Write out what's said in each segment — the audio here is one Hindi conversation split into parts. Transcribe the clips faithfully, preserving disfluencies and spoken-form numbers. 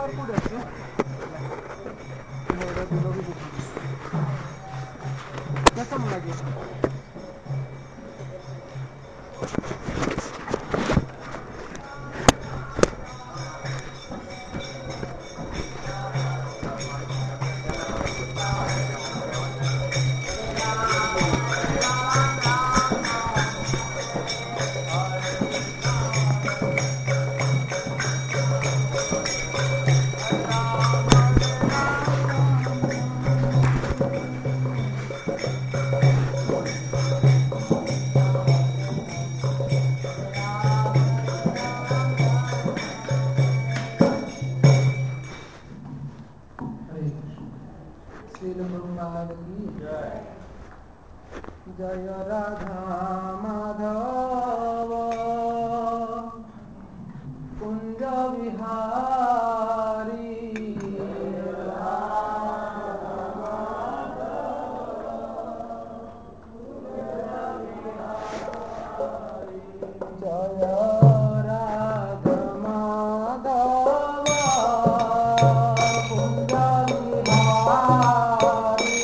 जय राधा माधव कुंज विहारी जय राधा माधव कुंज विहारी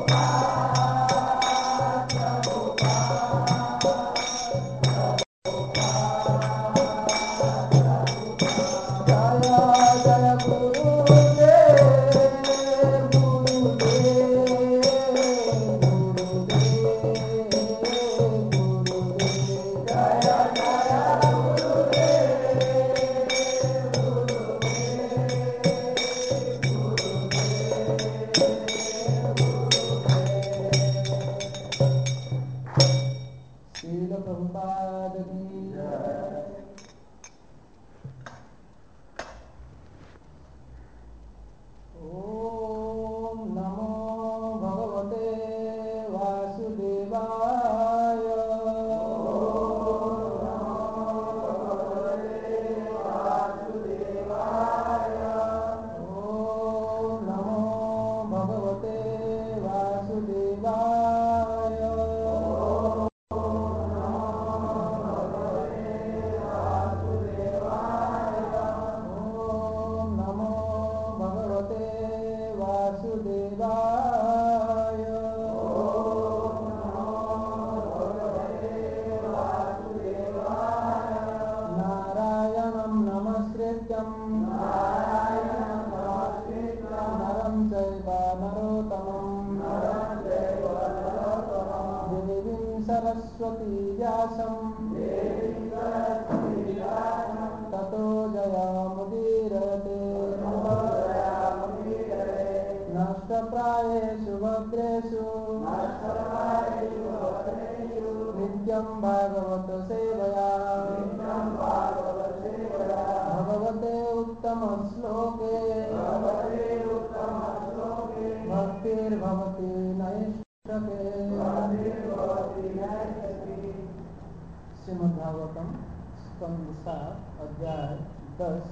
श्रीमद्भागवतम स्कंद सात अध्याय दस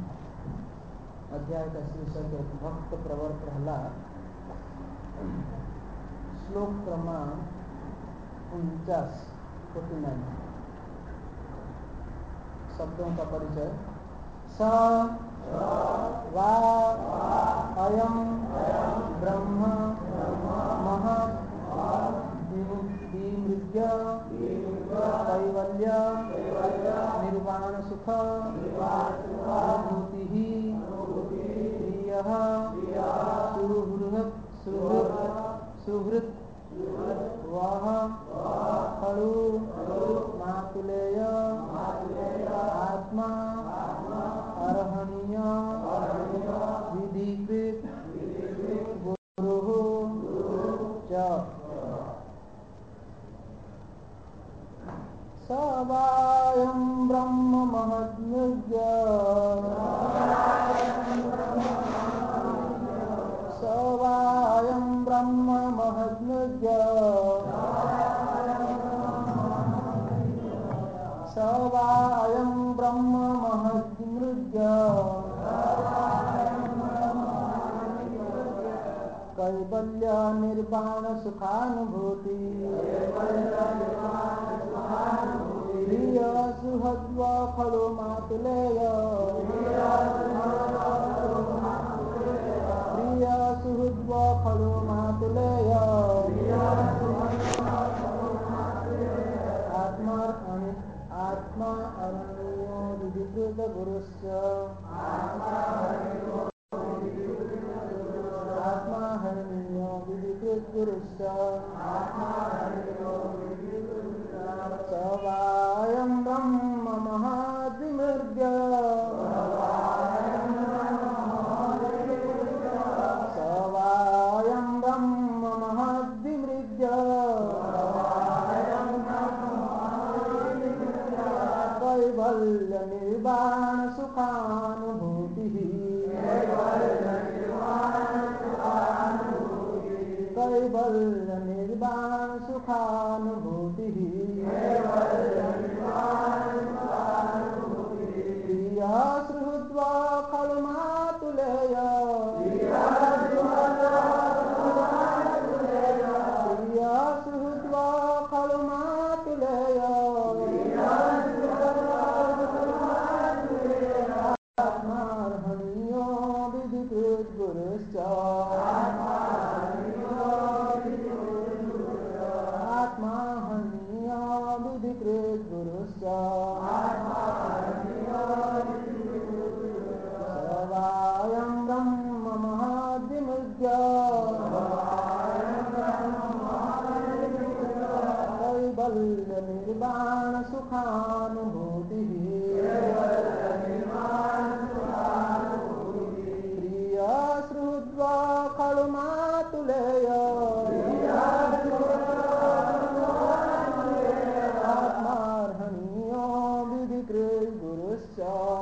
अध्याय का शीर्षक है भक्त प्रवर प्रहलाद। श्लोक क्रमांक उनचास फोर्टी नाइन। शब्दों का परिचय। स वा अयम ब्रह्म महत् विमृज्य कैवल्य निर्वाण सुख अनुभूति प्रिय सुहृत् सुहृत् वह खलु मातुलेय आत्मा अर्हणीय विधिकृत गुरुः च। स वायं ब्रह्म महद्मृग्य स वायं ब्रह्म महद्मृग्य स वायं ब्रह्म महद्मृग्य कैवल्य निर्वाण सुखानुभूति प्रिय सुहृद्व खलु मातुलेय प्रिय सुहृद्व खलु मातुलेय आत्मा आत्मा अरण्यो विधिकृत गुरुश्च आत्मा हरणीयो विधिकृत गुरुश्च स वायं ब्रह्म महद्विमृग्य स वायं ब्रह्म महद्विमृग्य कैवल्य निर्वाण सुखानुभूतिः कैवल्य निर्वाण सुखानुभूतिः प्रिय सुहृद्वा खलु मातुलेय प्रिय सुहृद्वा खलु मातुलेय आत्मार्हणीयो विधिकृत गुरुश्च कैवल्य निर्वाण सुखानुभूति प्रिय श्रुत्वा खलु मातुलेय आत्मार्हणीयो विधिकृत् गुरुश्च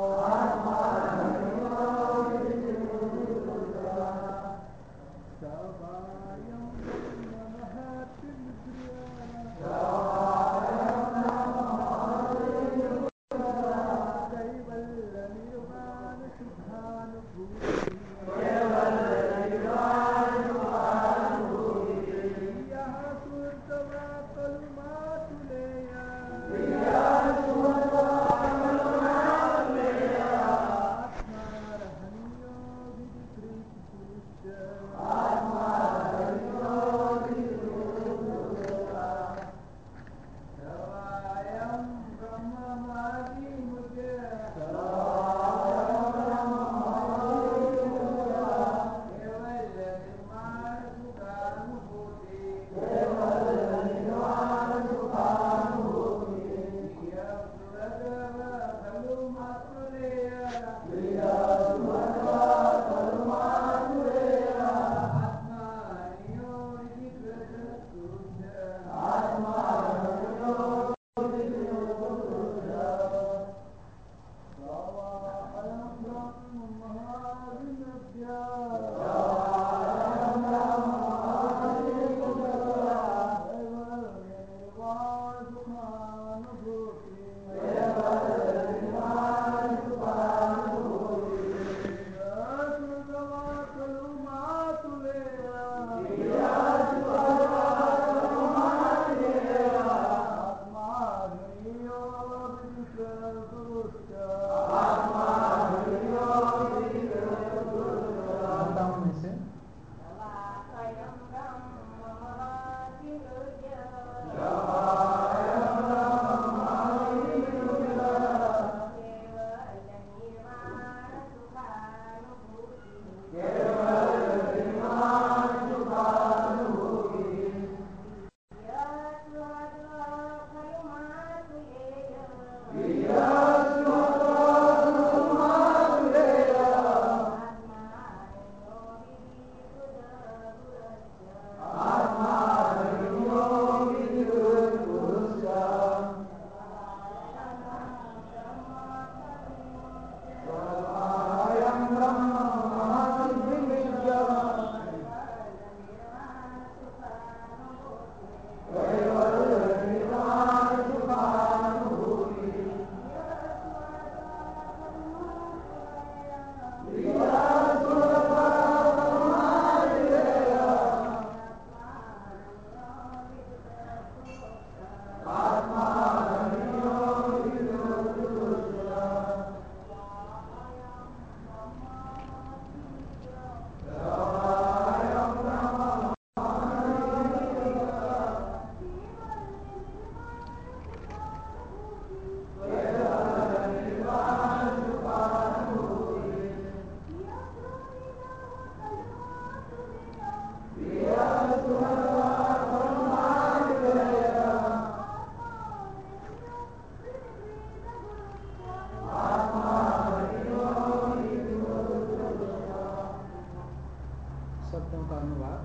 शब्दों का अनुवाद।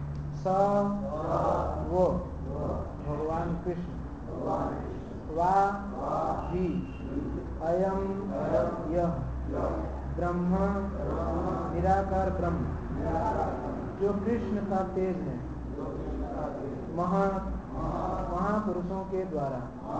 स वो भगवान कृष्ण, वा ही अयम यह ब्रह्म निराकार ब्रह्म जो कृष्ण का तेज है, महा महापुरुषों के द्वारा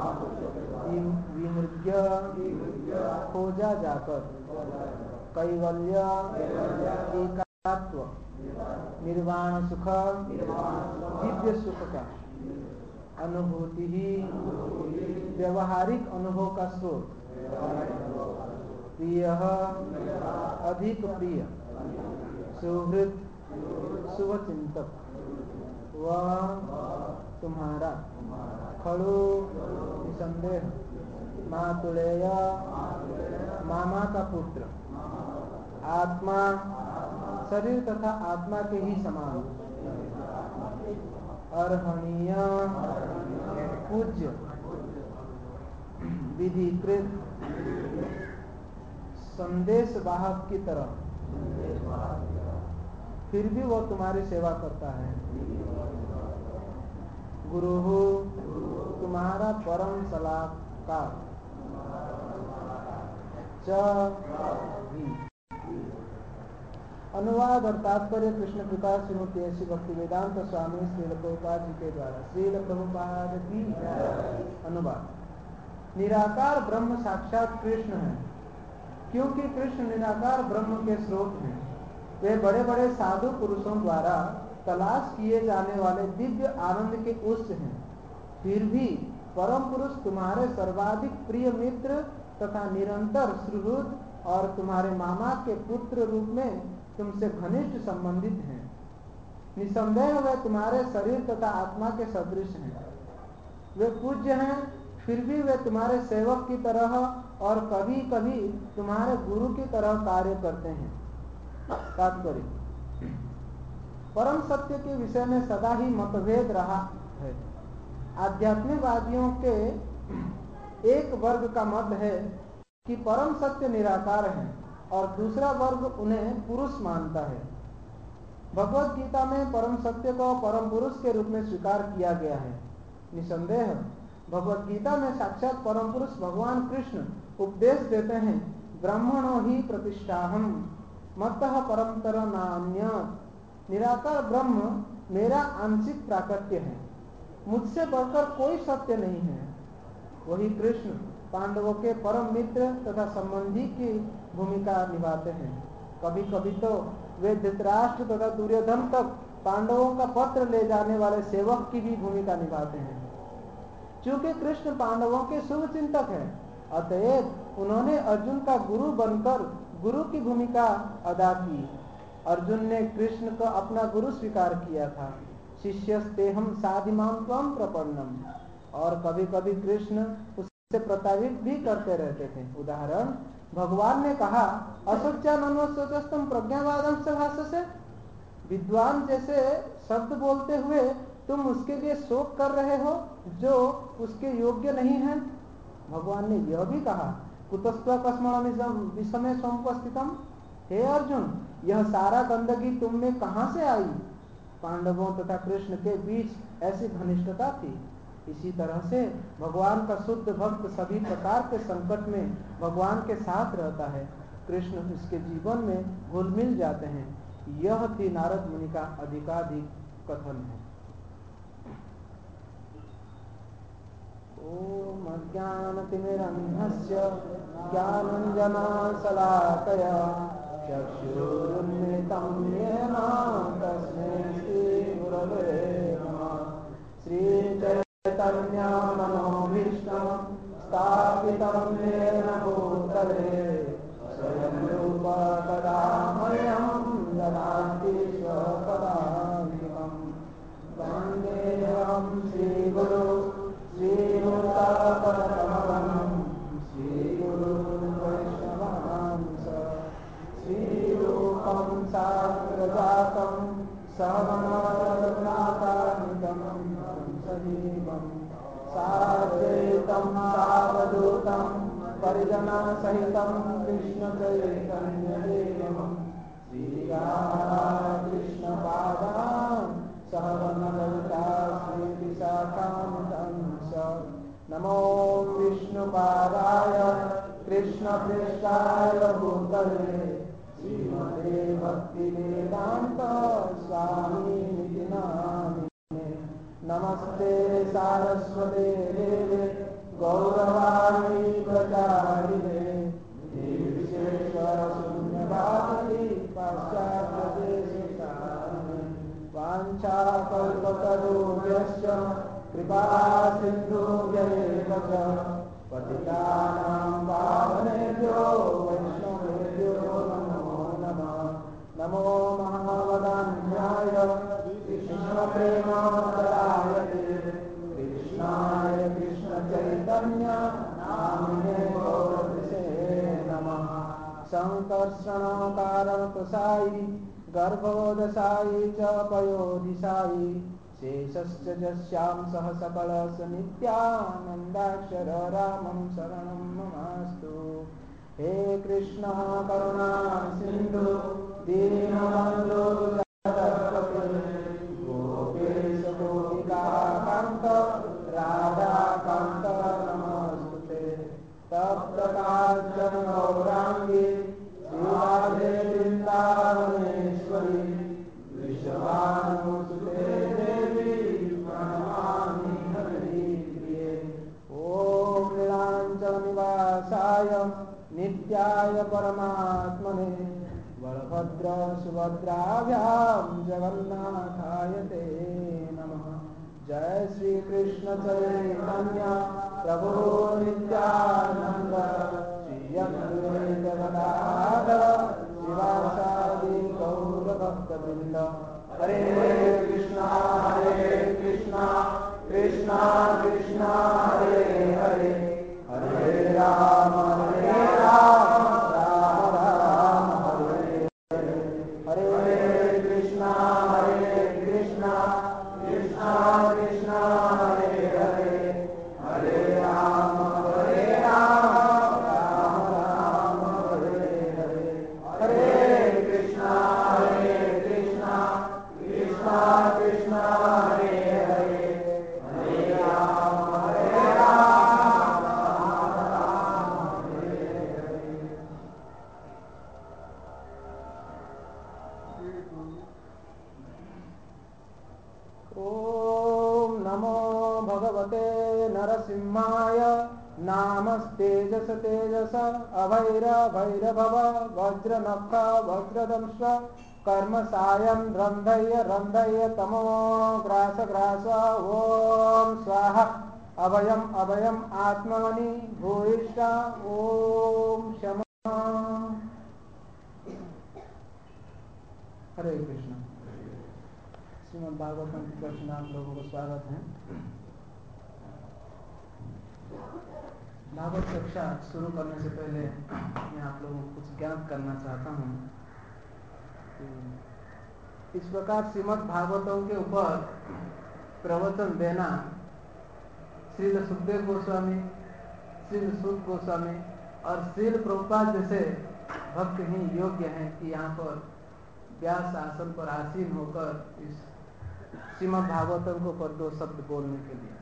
विमृज्य खोजा जाकर कैवल्य एकात्व निर्वाण सुख दिव्य सुख का अनुभूति ही व्यवहारिक अनुभव का स्रोत, प्रिय अधिक प्रिय सुहृद शुभचिंतक वह तुम्हारा खड़ो निसंदेह मातुलेय मामा का पुत्र आत्मा शरीर तथा आत्मा के ही समान अर्हणीय पूज्य विधिकृत संदेश वाहक की तरह फिर भी वो तुम्हारी सेवा करता है। गुरु हो तुम्हारा परम सलाहकार च भी। अनुवाद और तात्पर्य कृष्ण कृपा श्रीमती ऐसी भक्ति वेदांत स्वामी श्रील प्रभुपाद जी के द्वारा। श्रील प्रभुपाद की अनुवाद। निराकार ब्रह्म साक्षात कृष्ण है, क्योंकि कृष्ण निराकार ब्रह्म के स्रोत हैं। वे बड़े बड़े साधु पुरुषों द्वारा तलाश किए जाने वाले दिव्य आनंद के उच्च हैं। फिर भी परम पुरुष तुम्हारे सर्वाधिक प्रिय मित्र तथा निरंतर सुहृद और तुम्हारे मामा के पुत्र रूप में तुमसे घनिष्ठ संबंधित हैं। निसंदेह वे तुम्हारे शरीर तथा आत्मा के सदृश हैं। वे पूज्य हैं, फिर भी वे तुम्हारे सेवक की तरह और कभी कभी तुम्हारे गुरु की तरह कार्य करते हैं। तात्पर्य परम सत्य के विषय में सदा ही मतभेद रहा है। आध्यात्मिकवादियों के एक वर्ग का मत है कि परम सत्य निराकार है और दूसरा वर्ग उन्हें पुरुष मानता है। भगवत गीता में परम सत्य को परम पुरुष के रूप में स्वीकार किया गया है। निसंदेह भगवत गीता में साक्षात परम पुरुष भगवान कृष्ण उपदेश देते हैं, ब्राह्मणों ही प्रतिष्ठाहम मत्तः परमतर नान्य। निराकार ब्रह्म मेरा आंशिक प्राकट्य है, मुझसे बढ़कर कोई सत्य नहीं है। वही कृष्ण पांडवों के परम मित्र तथा संबंधी की भूमिका निभाते हैं। कभी कभी तो वे धृतराष्ट्र तथा दुर्योधन तक पांडवों का पत्र ले जाने वाले सेवक की भी भूमिका निभाते हैं। चूंकि कृष्ण पांडवों के शुभ चिंतक है, अतएव उन्होंने अर्जुन का गुरु बनकर गुरु की भूमिका अदा की। अर्जुन ने कृष्ण को अपना गुरु स्वीकार किया था। शिष्यस्तेहम साधिमां त्वं प्रपन्नम। और कभी कभी कृष्ण उससे प्रताड़ित भी करते रहते थे। उदाहरण, भगवान ने कहा, असोच्यानन्वसोचस्तम प्रज्ञावादं स भाषसे। विद्वान जैसे शब्द बोलते हुए तुम उसके लिए शोक कर रहे हो जो उसके योग्य नहीं है। भगवान ने यह भी कहा, कुतस्त्वा कस्मणं विषमे समुपस्थितम्। हे अर्जुन, यह सारा गंदगी तुम में कहाँ से आई? पांडवों तथा कृष्ण के बीच ऐसी घनिष्ठता थी। इसी तरह से भगवान का शुद्ध भक्त सभी प्रकार के संकट में भगवान के साथ रहता है। कृष्ण उसके जीवन में घुल मिल जाते हैं। यह थी नारद मुनि का अधिकाधिक कथन है। ओम अज्ञानतिमिरन्धस्य ज्ञानाञ्जनशलाकया चक्षुरुन्मिलितं येन तस्मै श्रीगुरवे नमः। श्रीचैतन्यमनोभीष्टं स्थापितं येन भूतले स्वयं रूप कदा मह्यं ददाति स्वपदान्तिकम्। वन्देऽहं श्रीगुरो श्रीयुतापदकमलं श्रीगुरुं वैष्णवांश। श्रीरूपं साग्रजातं सहगणरघुनाथान्वितं सजीवं साद्वैतं सावधूतं परिजनसहितं कृष्णचैतन्यदेवं श्रीराधाकृष्णपादान् सहगणललिता श्रीविशाखान्वितंश। नमो विष्णुपादाय कृष्णप्रेष्ठाय भूतले श्रीमते भक्तिवेदान्त स्वामिनिति नामिने। नमस्ते सारस्वते देवे गौरवाणी प्रचारिणे निर्विशेषशून्यवादी पाश्चात्यदेशतारिणे। वाञ्छाकल्पतरुभ्यश्च कृपा सिन्धुभ्येव च पतितानां पावनेभ्यो वैष्णवेभ्यो नमो नमः। नमो महावदान्याय कृष्णप्रेमप्रदायते कृष्णाय कृष्णचैतन्य नामिने गौरसे नमः। सङ्कर्षणकारणप्रसायी गर्भोदशायी च पयोधिशायी शेषश्च यस्यां सह सकलस नित्यानन्दाक्षर रामं शरणं ममास्तु। हे कृष्ण करुणा सिन्धु दीनबन्धो जगत्पते गोपेश गोपिकान्त राधाकान्त नमोस्तुते। तप्त काञ्चन गौराङ्गी श्रीराधे वृन्दावनेश्वरी वृषभानुसुते देवी प्रणमामि हरिप्रिये। ॐ नीलाञ्चलनिवासाय नित्याय परमात्मने बलभद्र सुभद्राभ्यां जगन्नाथाय ते नमः। जय श्री कृष्ण चैतन्य प्रभु नित्यानंद श्री अद्वैत गदाधर शिवासादि गौर भक्तवृंद। हरे कृष्णा हरे कृष्णा कृष्णा कृष्णा हरे हरे हरे राम हरे राम राम राम हरे हरे। हरे कृष्णा हरे कृष्णा कृष्णा कृष्णा हरे हरे हरे राम हरे राम राम राम हरे हरे। हरे कृष्णा हरे कृष्णा कृष्णा कृष्णा हरे हरे हरे राम हरे राम राम राम हरे हरे। ॐ नमो भगवते नरसिंहाय नामस्तेजस तेजस अभैरभैरभव वज्रनख वज्रदंश कर्म सायं रन्धय रन्धय तमो ग्रास ग्रास। ॐ स्वाहा अभयम अभयम आत्मनि भूयिष्ठा ॐ क्षमा। हरे कृष्ण। श्रीमद् भागवतम की कक्षा में आप लोगों को स्वागत है। भागवत कक्षा शुरू करने से पहले मैं आप लोगों को कुछ ज्ञात करना चाहता हूँ। इस प्रकार श्रीमद् भागवतम के ऊपर प्रवचन देना श्रील सुखदेव गोस्वामी, श्रील सूत गोस्वामी और श्रील प्रभुपाद जैसे भक्त ही योग्य हैं कि यहाँ पर व्यास आसन पर आसीन होकर इस श्रीमद् भागवतम को पर दो शब्द बोलने के लिए।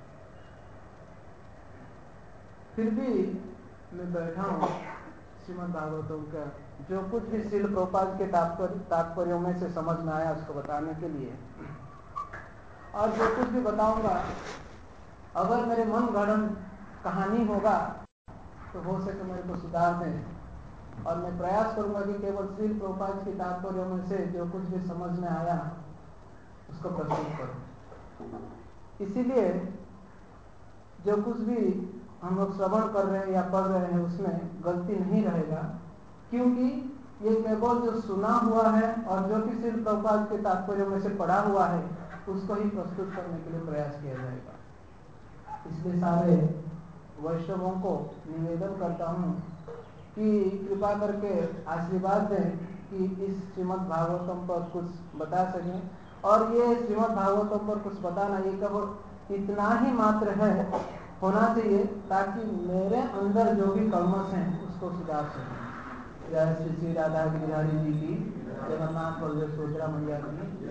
फिर भी मैं बैठा हूँ श्रीमद् भागवतम का जो कुछ भी श्रील प्रभुपाद के तात्पर्य तात्पर्यों में से समझ में आया उसको बताने के लिए। और जो कुछ भी बताऊंगा अगर मेरे मन गढ़ंत कहानी होगा तो हो सके मेरे को सुधार दें। और मैं प्रयास करूंगा कि केवल श्रील प्रभुपाद के तात्पर्यों में से जो कुछ भी समझ में आया उसको प्रस्तुत करूं। इसीलिए जो कुछ भी हम लोग श्रवण कर रहे हैं या पढ़ रहे हैं उसमें गलती नहीं रहेगा, क्योंकि ये केवल जो सुना हुआ है और जो कि श्रील प्रभुपाद के तात्पर्यों में से पढ़ा हुआ है उसको ही प्रस्तुत करने के लिए प्रयास किया जाएगा। इसलिए सारे वैष्णवों को निवेदन करता हूँ कि कृपा करके आशीर्वाद दें कि इस श्रीमद् भागवतम पर कुछ बता सकें। और ये श्रीमद् भागवतम पर कुछ बताना ये केवल इतना ही मात्र है होना चाहिए ताकि मेरे अंदर जो भी कलमश हैं उसको सुधार सकें। जय श्री श्री राधा गिरिधारी जी की, जगन्नाथ बलदेव सुभद्रा मैया की।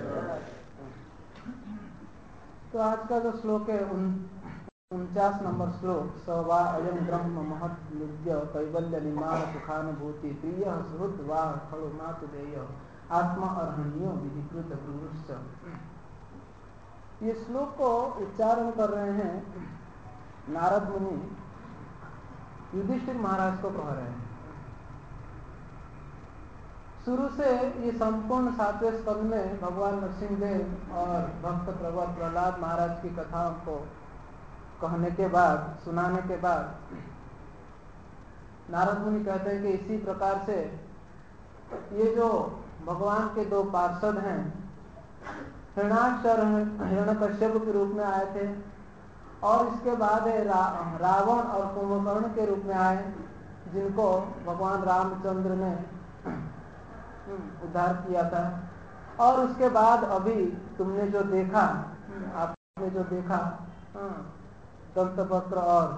तो आज का जो श्लोक है उन उनचास नंबर श्लोक। स वा अयम ब्रह्म महत् नित्य कैवल्य निर्माण सुखानुभूति प्रिय सुहृद वा खड़ो मातुदेय आत्मा अर्हणीयो विधिकृत गुरुश्च। ये श्लोक को उच्चारण कर रहे हैं नारद मुनि युधिष्ठिर महाराज को कह रहे हैं। शुरू से ये संपूर्ण सातवें स्कंद में भगवान नरसिंहदेव और भक्त प्रवर प्रहलाद महाराज की कथाओं को कहने के बाद सुनाने के बाद नारद मुनि कहते हैं कि इसी प्रकार से ये जो भगवान के दो पार्षद हैं हिरणाक्ष हिरण्यकश्यप के रूप में आए थे और इसके बाद रा, रावण और कुंभकर्ण के रूप में आए जिनको भगवान रामचंद्र ने उद्धार किया था। और उसके बाद अभी तुमने जो देखा आपने जो देखा दंतवक्र और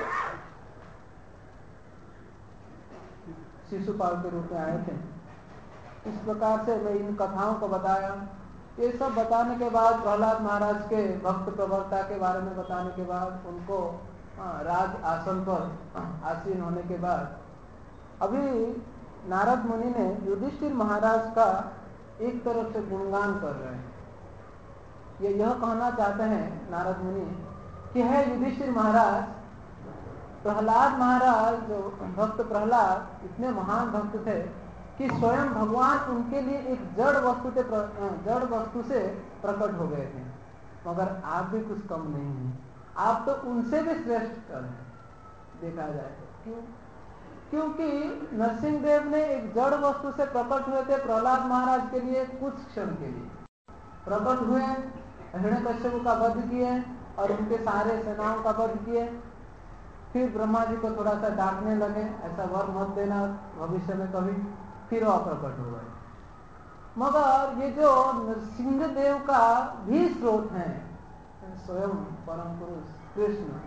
शिशुपाल के रूप में आए थे, इस प्रकार से मैं इन कथाओं को बताया। ये सब बताने के बाद प्रहलाद महाराज के भक्त प्रवरता के बारे में बताने के बाद उनको राज आसन पर आसीन होने के बाद अभी नारद मुनि ने युधिष्ठिर महाराज का एक तरफ से गुणगान कर रहे हैं। ये यह कहना चाहते हैं नारद मुनि कि है युधिष्ठिर महाराज, प्रहलाद महाराज जो भक्त प्रहलाद इतने महान भक्त थे कि स्वयं भगवान उनके लिए एक जड़ वस्तु से जड़ वस्तु से प्रकट हो गए थे, मगर आप भी कुछ कम नहीं हैं, आप तो उनसे भी श्रेष्ठ कर हैं देखा जाए तो। क्यों? क्योंकि नरसिंहदेव ने एक जड़ वस्तु से प्रकट हुए थे प्रहलाद महाराज के लिए, कुछ क्षण के लिए प्रकट हुए, हिरण्यकश्यप का वध किए और उनके सारे सेनाओं का वध किए। फिर ब्रह्मा जी को थोड़ा सा डांटने लगे, ऐसा वर मत देना भविष्य में कभी, फिर वह प्रकट हो गए। मगर ये जो नरसिंह देव का भी स्रोत है स्वयं परम पुरुष कृष्ण,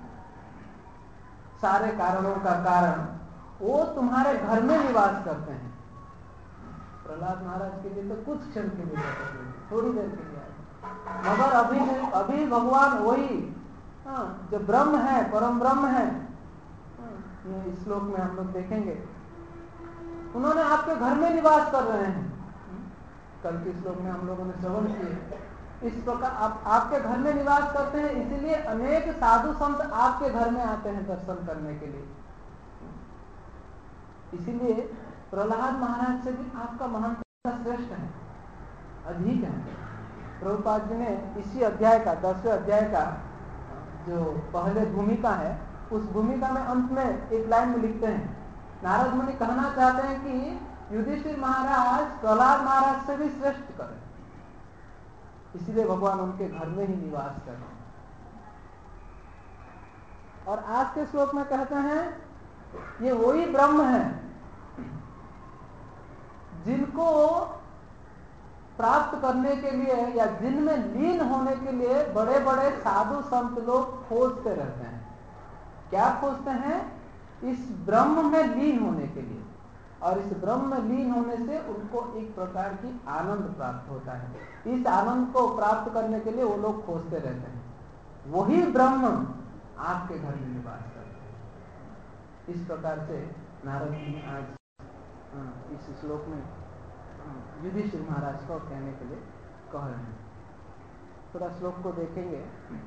सारे कारणों का कारण, वो तुम्हारे घर में निवास करते हैं। प्रहलाद महाराज के लिए तो कुछ क्षण के लिए प्रकट हुए, थोड़ी देर के लिए आए, मगर अभी अभी भगवान वही हाँ, जो ब्रह्म है, परम ब्रह्म है, ये इस श्लोक में हम लोग देखेंगे, उन्होंने आपके घर में निवास कर रहे हैं। कल के श्लोक में हम लोगों ने श्रवण किए, इस प्रकार आप आपके घर में निवास करते हैं, इसीलिए अनेक साधु संत आपके घर में आते हैं दर्शन करने के लिए। इसीलिए प्रहलाद महाराज से भी आपका महानता श्रेष्ठ है, अधिक है। प्रभुपाद जी ने इसी अध्याय का दसवें अध्याय का जो पहले भूमिका है, उस भूमिका में अंत में एक लाइन में लिखते हैं, नारद मुनि कहना चाहते हैं कि युधिष्ठिर महाराज प्रहलाद महाराज से भी श्रेष्ठ करें, इसलिए भगवान उनके घर में ही निवास करें। और आज के श्लोक में कहते हैं ये वही ब्रह्म है जिनको प्राप्त करने के लिए या जिनमें लीन होने के लिए बड़े बड़े साधु संत लोग खोजते रहते हैं। क्या खोजते हैं? इस ब्रह्म में लीन होने के लिए, और इस ब्रह्म में लीन होने से उनको एक प्रकार की आनंद प्राप्त होता है। इस आनंद को प्राप्त करने के लिए वो लोग खोजते रहते हैं, वही ब्रह्म आपके घर में निवास करते हैं। इस प्रकार से नारद जी आज इस श्लोक में युधिष्ठिर महाराज को कहने के लिए कह रहे हैं। थोड़ा श्लोक को देखेंगे।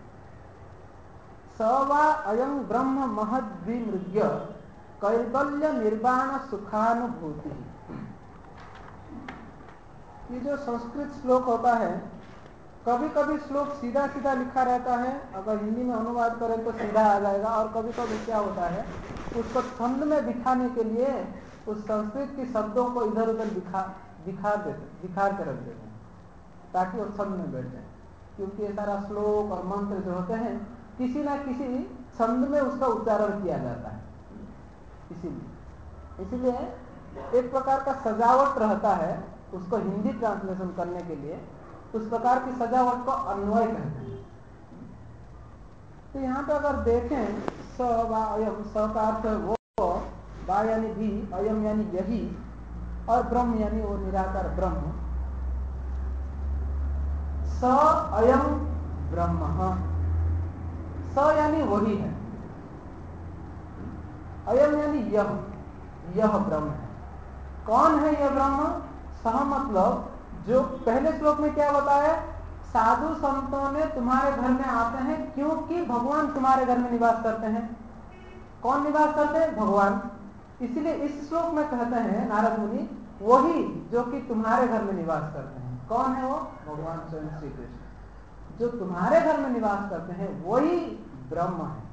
स वा अयं ब्रह्म महद्विमृग्य कैवल्य निर्वाण सुखानुभूति। ये जो संस्कृत श्लोक होता है, कभी कभी श्लोक सीधा सीधा लिखा रहता है, अगर हिंदी में अनुवाद करें तो सीधा आ जाएगा, और कभी कभी क्या होता है उसको छंद में दिखाने के लिए उस संस्कृत के शब्दों को इधर उधर दिखा दिखा देते दिखा कर रख देते हैं ताकि वो छंद में बैठ जाए। क्योंकि ये सारा श्लोक और मंत्र जो होते हैं किसी ना किसी छंद में उसका उच्चारण किया जाता है, इसीलिए इसीलिए एक प्रकार का सजावट रहता है उसको हिंदी ट्रांसलेशन करने के लिए, उस प्रकार की सजावट को अन्वय कहते हैं। तो यहाँ पे अगर देखें स वा अयम, स का अर्थ वो, वा यानी भी, अयम यानी यही, और ब्रह्म यानी वो निराकार ब्रह्म। स अयम ब्रह्म, स यानी वही है, अयम यानी यह, यह ब्रह्म है। कौन है यह ब्रह्म? सह मतलब जो पहले श्लोक में क्या बताया, साधु संतों ने तुम्हारे घर में आते हैं क्योंकि भगवान तुम्हारे घर में निवास करते हैं। कौन निवास करते हैं? भगवान। इसलिए इस श्लोक में कहते हैं नारद मुनि वही जो कि तुम्हारे घर में निवास करते हैं। कौन है वो? भगवान स्वयं श्री कृष्ण। जो तुम्हारे घर में निवास करते हैं वही ब्रह्म है।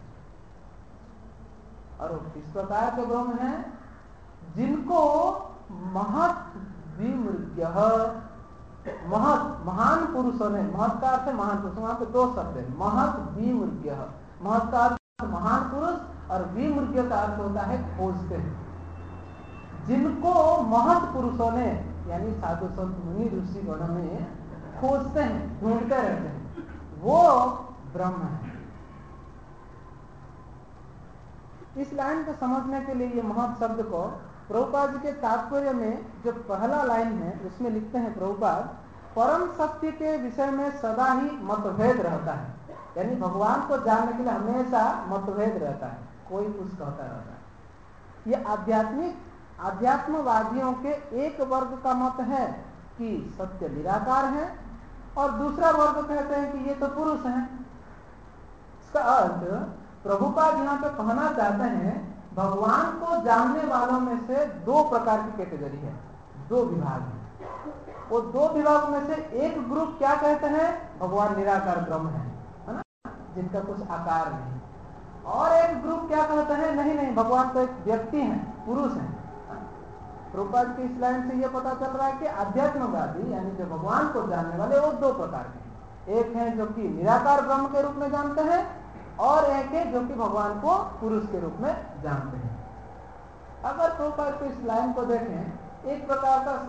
और किस प्रकार के ब्रह्म है? जिनको महत् विमृग्य, महत् महान पुरुषों ने, महत् का अर्थ है महान पुरुष, वहां पे दो शब्द है, महत् विमृग्य। महत् का अर्थ महान पुरुष और विमृग्य का अर्थ होता है खोजते हैं। जिनको महत् पुरुषों ने यानी साधु संत मुनि ऋषि गण में खोजते हैं, ढूंढते रहते हैं, वो ब्रह्म है। इस लाइन को समझने के लिए ये महत् शब्द को प्रभुपाद जी के तात्पर्य में जो पहला लाइन है उसमें लिखते हैं प्रभुपाद, परम सत्य के विषय में सदा ही मतभेद रहता है। यानी भगवान को जानने के लिए हमेशा मतभेद रहता है, कोई कुछ कहता रहता है। ये आध्यात्मिक आध्यात्मवादियों के एक वर्ग का मत है कि सत्य निराकार है, और दूसरा वर्ग कहते हैं कि ये तो पुरुष है। इसका अर्थ प्रभुपाद यहाँ पे कहना चाहते हैं, भगवान को जानने वालों में से दो प्रकार की कैटेगरी है, दो विभाग है। वो दो विभाग में से एक ग्रुप क्या कहते हैं, भगवान निराकार ब्रह्म है, है ना, जिनका कुछ आकार नहीं। और एक ग्रुप क्या कहते हैं, नहीं नहीं भगवान तो एक व्यक्ति है, पुरुष है। प्रभुपाद की इस लाइन से ये पता चल रहा है कि आध्यात्मवादी यानी जो भगवान को जानने वाले वो दो प्रकार के हैं। एक है जो कि निराकार ब्रह्म के रूप में जानते हैं, और एक है जो कि भगवान को पुरुष के रूप में जानते हैं। अगर प्रभुपाद की इस लाइन को देखें, एक प्रकार का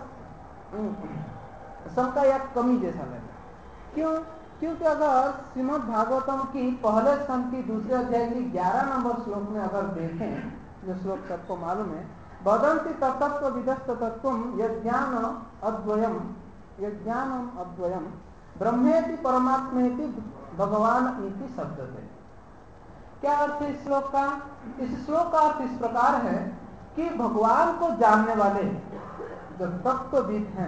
शंका या कमी जैसा लगेगा। क्यों? क्योंकि अगर श्रीमद् भागवतम की पहले स्कंद की दूसरे अध्याय की ग्यारह नंबर श्लोक में अगर देखें, जो श्लोक सबको मालूम है, वदन्ति तत्त्व विदस्त तत्त्वम यज्ञान अद्वयम यज्ञानम अद्वयम ब्रह्मेति परमात्मेति भगवान इति शब्दते। क्या अर्थ है इस श्लोक का? इस श्लोक का अर्थ इस प्रकार है कि भगवान को जानने वाले जो तत्वविद हैं,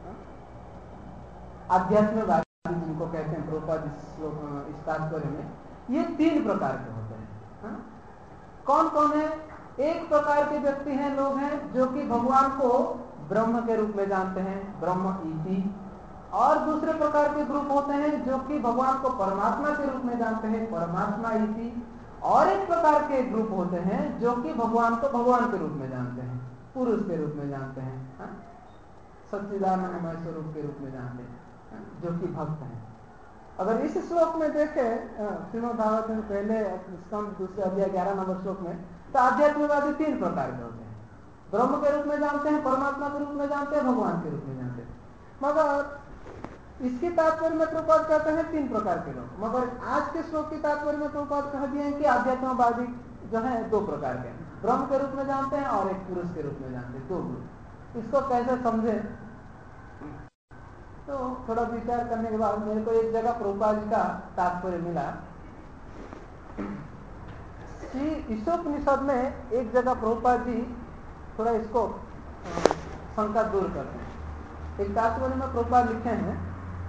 आध्यात्मवादी जिनको कहते हैं प्रभुपाद इस श्लोक इस तात्पर्य में, ये तीन प्रकार के होते हैं। हा? कौन कौन है? एक प्रकार के व्यक्ति हैं, लोग हैं जो कि भगवान को ब्रह्म के रूप में जानते हैं, ब्रह्म इति। और दूसरे प्रकार के ग्रुप होते हैं जो कि भगवान को परमात्मा के रूप में जानते हैं, परमात्मा इति। और एक प्रकार के ग्रुप होते हैं जो कि भगवान को भगवान के रूप में जानते हैं, पुरुष के रूप में जानते हैं, सच्चिदानंदमय स्वरूप के रूप में जानते हैं, जो कि भक्त हैं। अगर इस श्लोक में देखें श्रीमद् भागवत में पहले स्कंद दूसरे अध्याय ग्यारह नंबर श्लोक में, तो आध्यात्मवादी तीन प्रकार के होते हैं, ब्रह्म के रूप में जानते हैं, परमात्मा के रूप में जानते हैं, भगवान के रूप में जानते हैं। मगर इसके तात्पर्य में प्रभुपाद कहते हैं तीन प्रकार के लोग, मगर आज के श्लोक के तात्पर्य में प्रभुपाद कह दिए हैं कि आध्यात्मवादी जो है दो प्रकार के, ब्रह्म के रूप में जानते हैं और एक पुरुष के रूप में जानते हैं, दो ग्रुप। इसको कैसे समझे? तो थोड़ा विचार करने के बाद मेरे को एक जगह प्रभुपाद जी का तात्पर्य मिला। श्री ईशोपनिषद में एक जगह प्रभुपाद जी थोड़ा इसको शंका दूर करते हैं। एक तात्पर्य में प्रभुपाद लिखे हैं,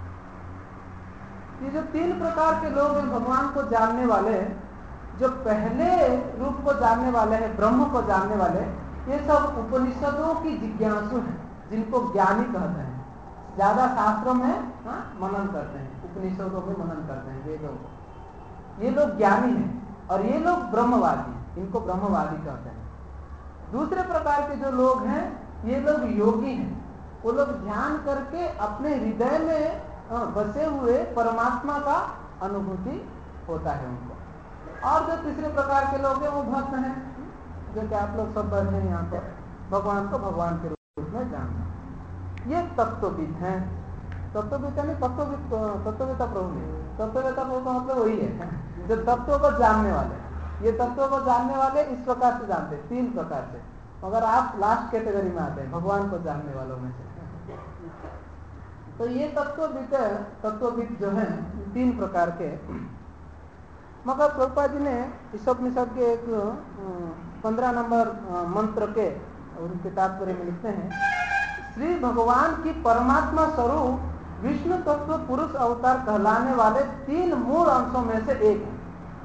ये जो तीन प्रकार के लोग हैं भगवान को जानने वाले, जो पहले रूप को जानने वाले हैं, ब्रह्म को जानने वाले, ये सब उपनिषदों की जिज्ञासु हैं, जिनको ज्ञानी कहते हैं। ज्यादा शास्त्रों में हा? मनन करते हैं, उपनिषदों में मनन करते हैं, वेदों को। ये लोग ज्ञानी हैं और ये लोग ब्रह्मवादी, इनको ब्रह्मवादी कहते हैं। दूसरे प्रकार के जो लोग हैं ये लोग योगी हैं, वो लोग ध्यान करके अपने हृदय में बसे हुए परमात्मा का अनुभूति होता है उनको। और जो तीसरे प्रकार के लोग हैं वो भक्त हैं, जो कि आप लोग सब बैठे हैं यहाँ पर, भगवान को भगवान के रूप में जानना। ये तत्वविद हैं। तत्वविद यानी तत्वविद तत्ववेता प्रभु नहीं, तत्ववेता प्रभु का मतलब वही है जो तत्वों को जानने वाले। ये तत्वों को जानने वाले इस प्रकार से जानते हैं, तीन प्रकार से। मगर आप लास्ट कैटेगरी में आते हैं, भगवान को जानने वालों में से। तो ये तत्वविद तत्वविद जो है तीन प्रकार के। मगर प्रभुपाद जी ने ईशोपनिषद के एक पंद्रह नंबर मंत्र के उनके तात्पर्य में लिखते हैं, श्री भगवान की परमात्मा स्वरूप विष्णु तत्व पुरुष अवतार कहलाने वाले तीन मूल अंशों में से एक है।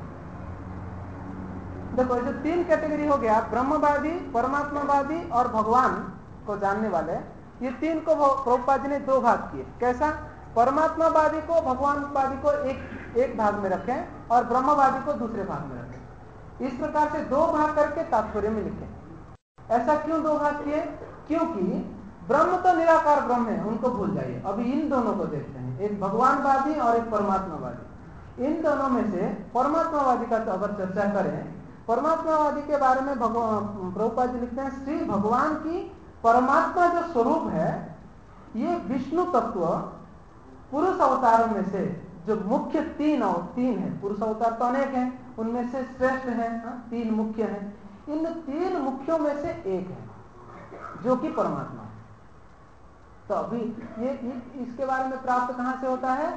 देखो जो तीन कैटेगरी हो गया, ब्रह्मवादी, परमात्मावादी और भगवान को जानने वाले, ये तीन को प्रभुपाद जी ने दो भाग किए। कैसा? परमात्मावादी को, भगवानवादी को एक एक भाग में रखें और ब्रह्मवादी को दूसरे भाग में रखें। इस प्रकार से दो भाग करके तात्पर्य में लिखे। ऐसा क्यों दो भाग किए? क्योंकि ब्रह्म तो निराकार ब्रह्म है, उनको भूल जाइए। अभी इन दोनों को देखते हैं, एक भगवानवादी और एक परमात्मावादी। इन दोनों में से परमात्मावादी का अगर चर्चा करें, परमात्मावादी के बारे में प्रभुपाद जी लिखते हैं, श्री भगवान की परमात्मा जो स्वरूप है, ये विष्णु तत्व पुरुष अवतारों में से जो मुख्य तीन और तीन है, पुरुष अवतार तो अनेक हैं, उनमें से श्रेष्ठ हैं, तीन मुख्य हैं, इन तीन मुख्यों में से एक है जो कि परमात्मा है। तो अभी ये, ये इसके बारे में प्राप्त कहां से होता है?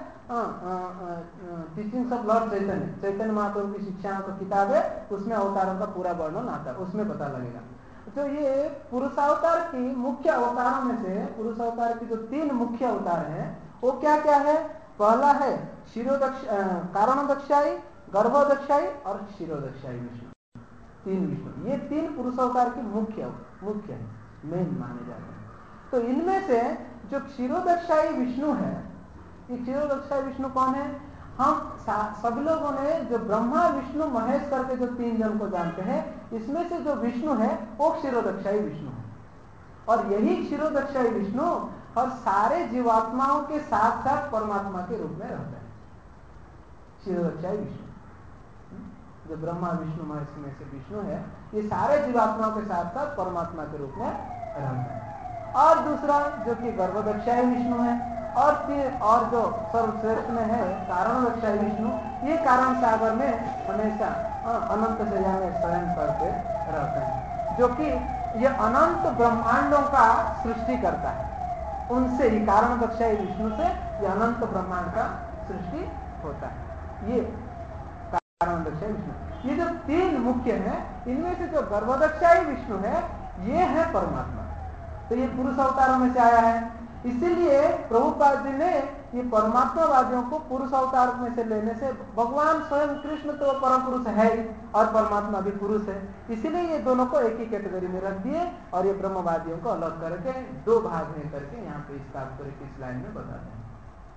Teachings of lord Chaitanya, Chaitanya Mahaprabhu की शिक्षाओं का किताब है, उसमें अवतारों का पूरा वर्णन आता है, उसमें पता लगेगा। तो ये पुरुषावतार की मुख्य अवतारों में से पुरुष अवतार की जो तीन मुख्य अवतार हैं वो क्या क्या है? पहला है शिरोदक्ष कारणदक्षाई, गर्भोदक्षाई और शिरोदक्षाई विष्णु, तीन विष्णु। ये तीन पुरुष अवतार की मुख्य मुख्य है, मेन माने जाते हैं। तो इनमें से जो क्षीरोदक्षाई विष्णु है, ये क्षीरोदक्षाई विष्णु कौन है? हम सब लोगों ने जो ब्रह्मा विष्णु महेश करके जो तीन जन को जानते हैं, इसमें से जो विष्णु है वो क्षीरोदक्षाई विष्णु है। और यही क्षीरोदक्षाई विष्णु और सारे जीवात्माओं के साथ साथ परमात्मा के रूप में रहता है। क्षीरोदक्षाई विष्णु जो ब्रह्मा विष्णु महेश में से विष्णु है, ये सारे जीवात्माओं के साथ साथ परमात्मा के रूप में रहता है। और दूसरा जो कि गर्भोदक्षाई विष्णु है, और फिर और जो सर्वश्रेष्ठ में है कारणदक्षाई विष्णु, ये कारण सागर में हमेशा अनंत शैया में शयन करके रहते हैं, जो कि ये अनंत ब्रह्मांडों का सृष्टि करता है। उनसे ही कारणदक्षाई विष्णु से ये अनंत ब्रह्मांड का सृष्टि होता है। ये कारणदक्षाई विष्णु, ये जो तीन मुख्य हैं, इनमें से जो गर्भोदक्षाई विष्णु है ये है परमात्मा। तो ये पुरुष अवतारों में से आया है। इसीलिए प्रभुपाद जी ने ये परमात्मावादियों को पुरुष अवतार में से लेने से, भगवान स्वयं कृष्ण तो परम पुरुष है ही और परमात्मा भी पुरुष है, इसीलिए ये दोनों को एक ही कैटेगरी में रख दिए और ये ब्रह्मवादियों को अलग करके दो भाग में करके यहाँ पे इस तात्पर्य की इस लाइन में बताते हैं।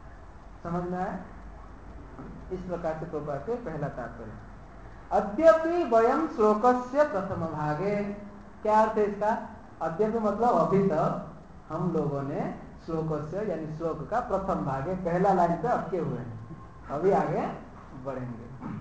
समझ में आया? इस प्रकार से प्रभुपाद के पहला तात्पर्य। अद्यपि वयम श्लोकस्य प्रथम भागे, क्या अर्थ है इसका? अद्यपि मतलब अभी तक हम लोगों ने श्लोक से यानी श्लोक का प्रथम भाग है, पहला लाइन पे अटके हुए हैं, अभी आगे बढ़ेंगे।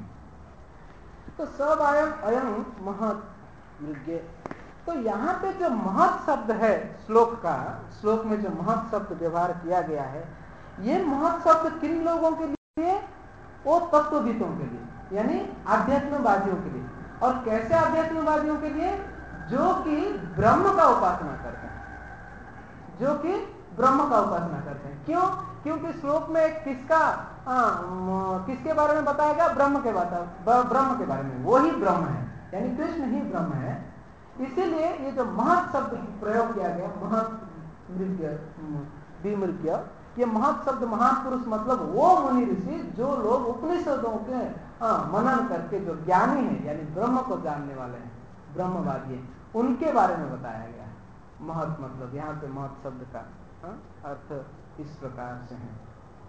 तो सब अयम अयम महत् मृग्य, तो यहाँ पे जो महत् शब्द है श्लोक का, श्लोक में जो महत् शब्द व्यवहार किया गया है, ये महत् शब्द किन लोगों के लिए? वो तत्वविदों के लिए, यानी आध्यात्मवादियों के लिए। और कैसे आध्यात्मवादियों के लिए? जो कि ब्रह्म का उपासना करते हैं, जो कि ब्रह्म का उपासना करते हैं। क्यों? क्योंकि श्लोक में किसका आ, किसके बारे में बताया गया? ब्रह्म के बता ब्रह्म के बारे में, वो ही ब्रह्म है, यानी कृष्ण ही ब्रह्म है। इसीलिए ये जो महत् शब्द प्रयोग किया गया, महत् मृग्य विमृग्य, ये महत् शब्द महान पुरुष मतलब वो मुनि ऋषि जो लोग उपनिषदों के मनन करके जो ज्ञानी है, यानी ब्रह्म को जानने वाले हैं, ब्रह्मवादी हैं, उनके बारे में बताया गया है। महत् मतलब यहाँ पे महत् शब्द का हा? अर्थ इस प्रकार से है।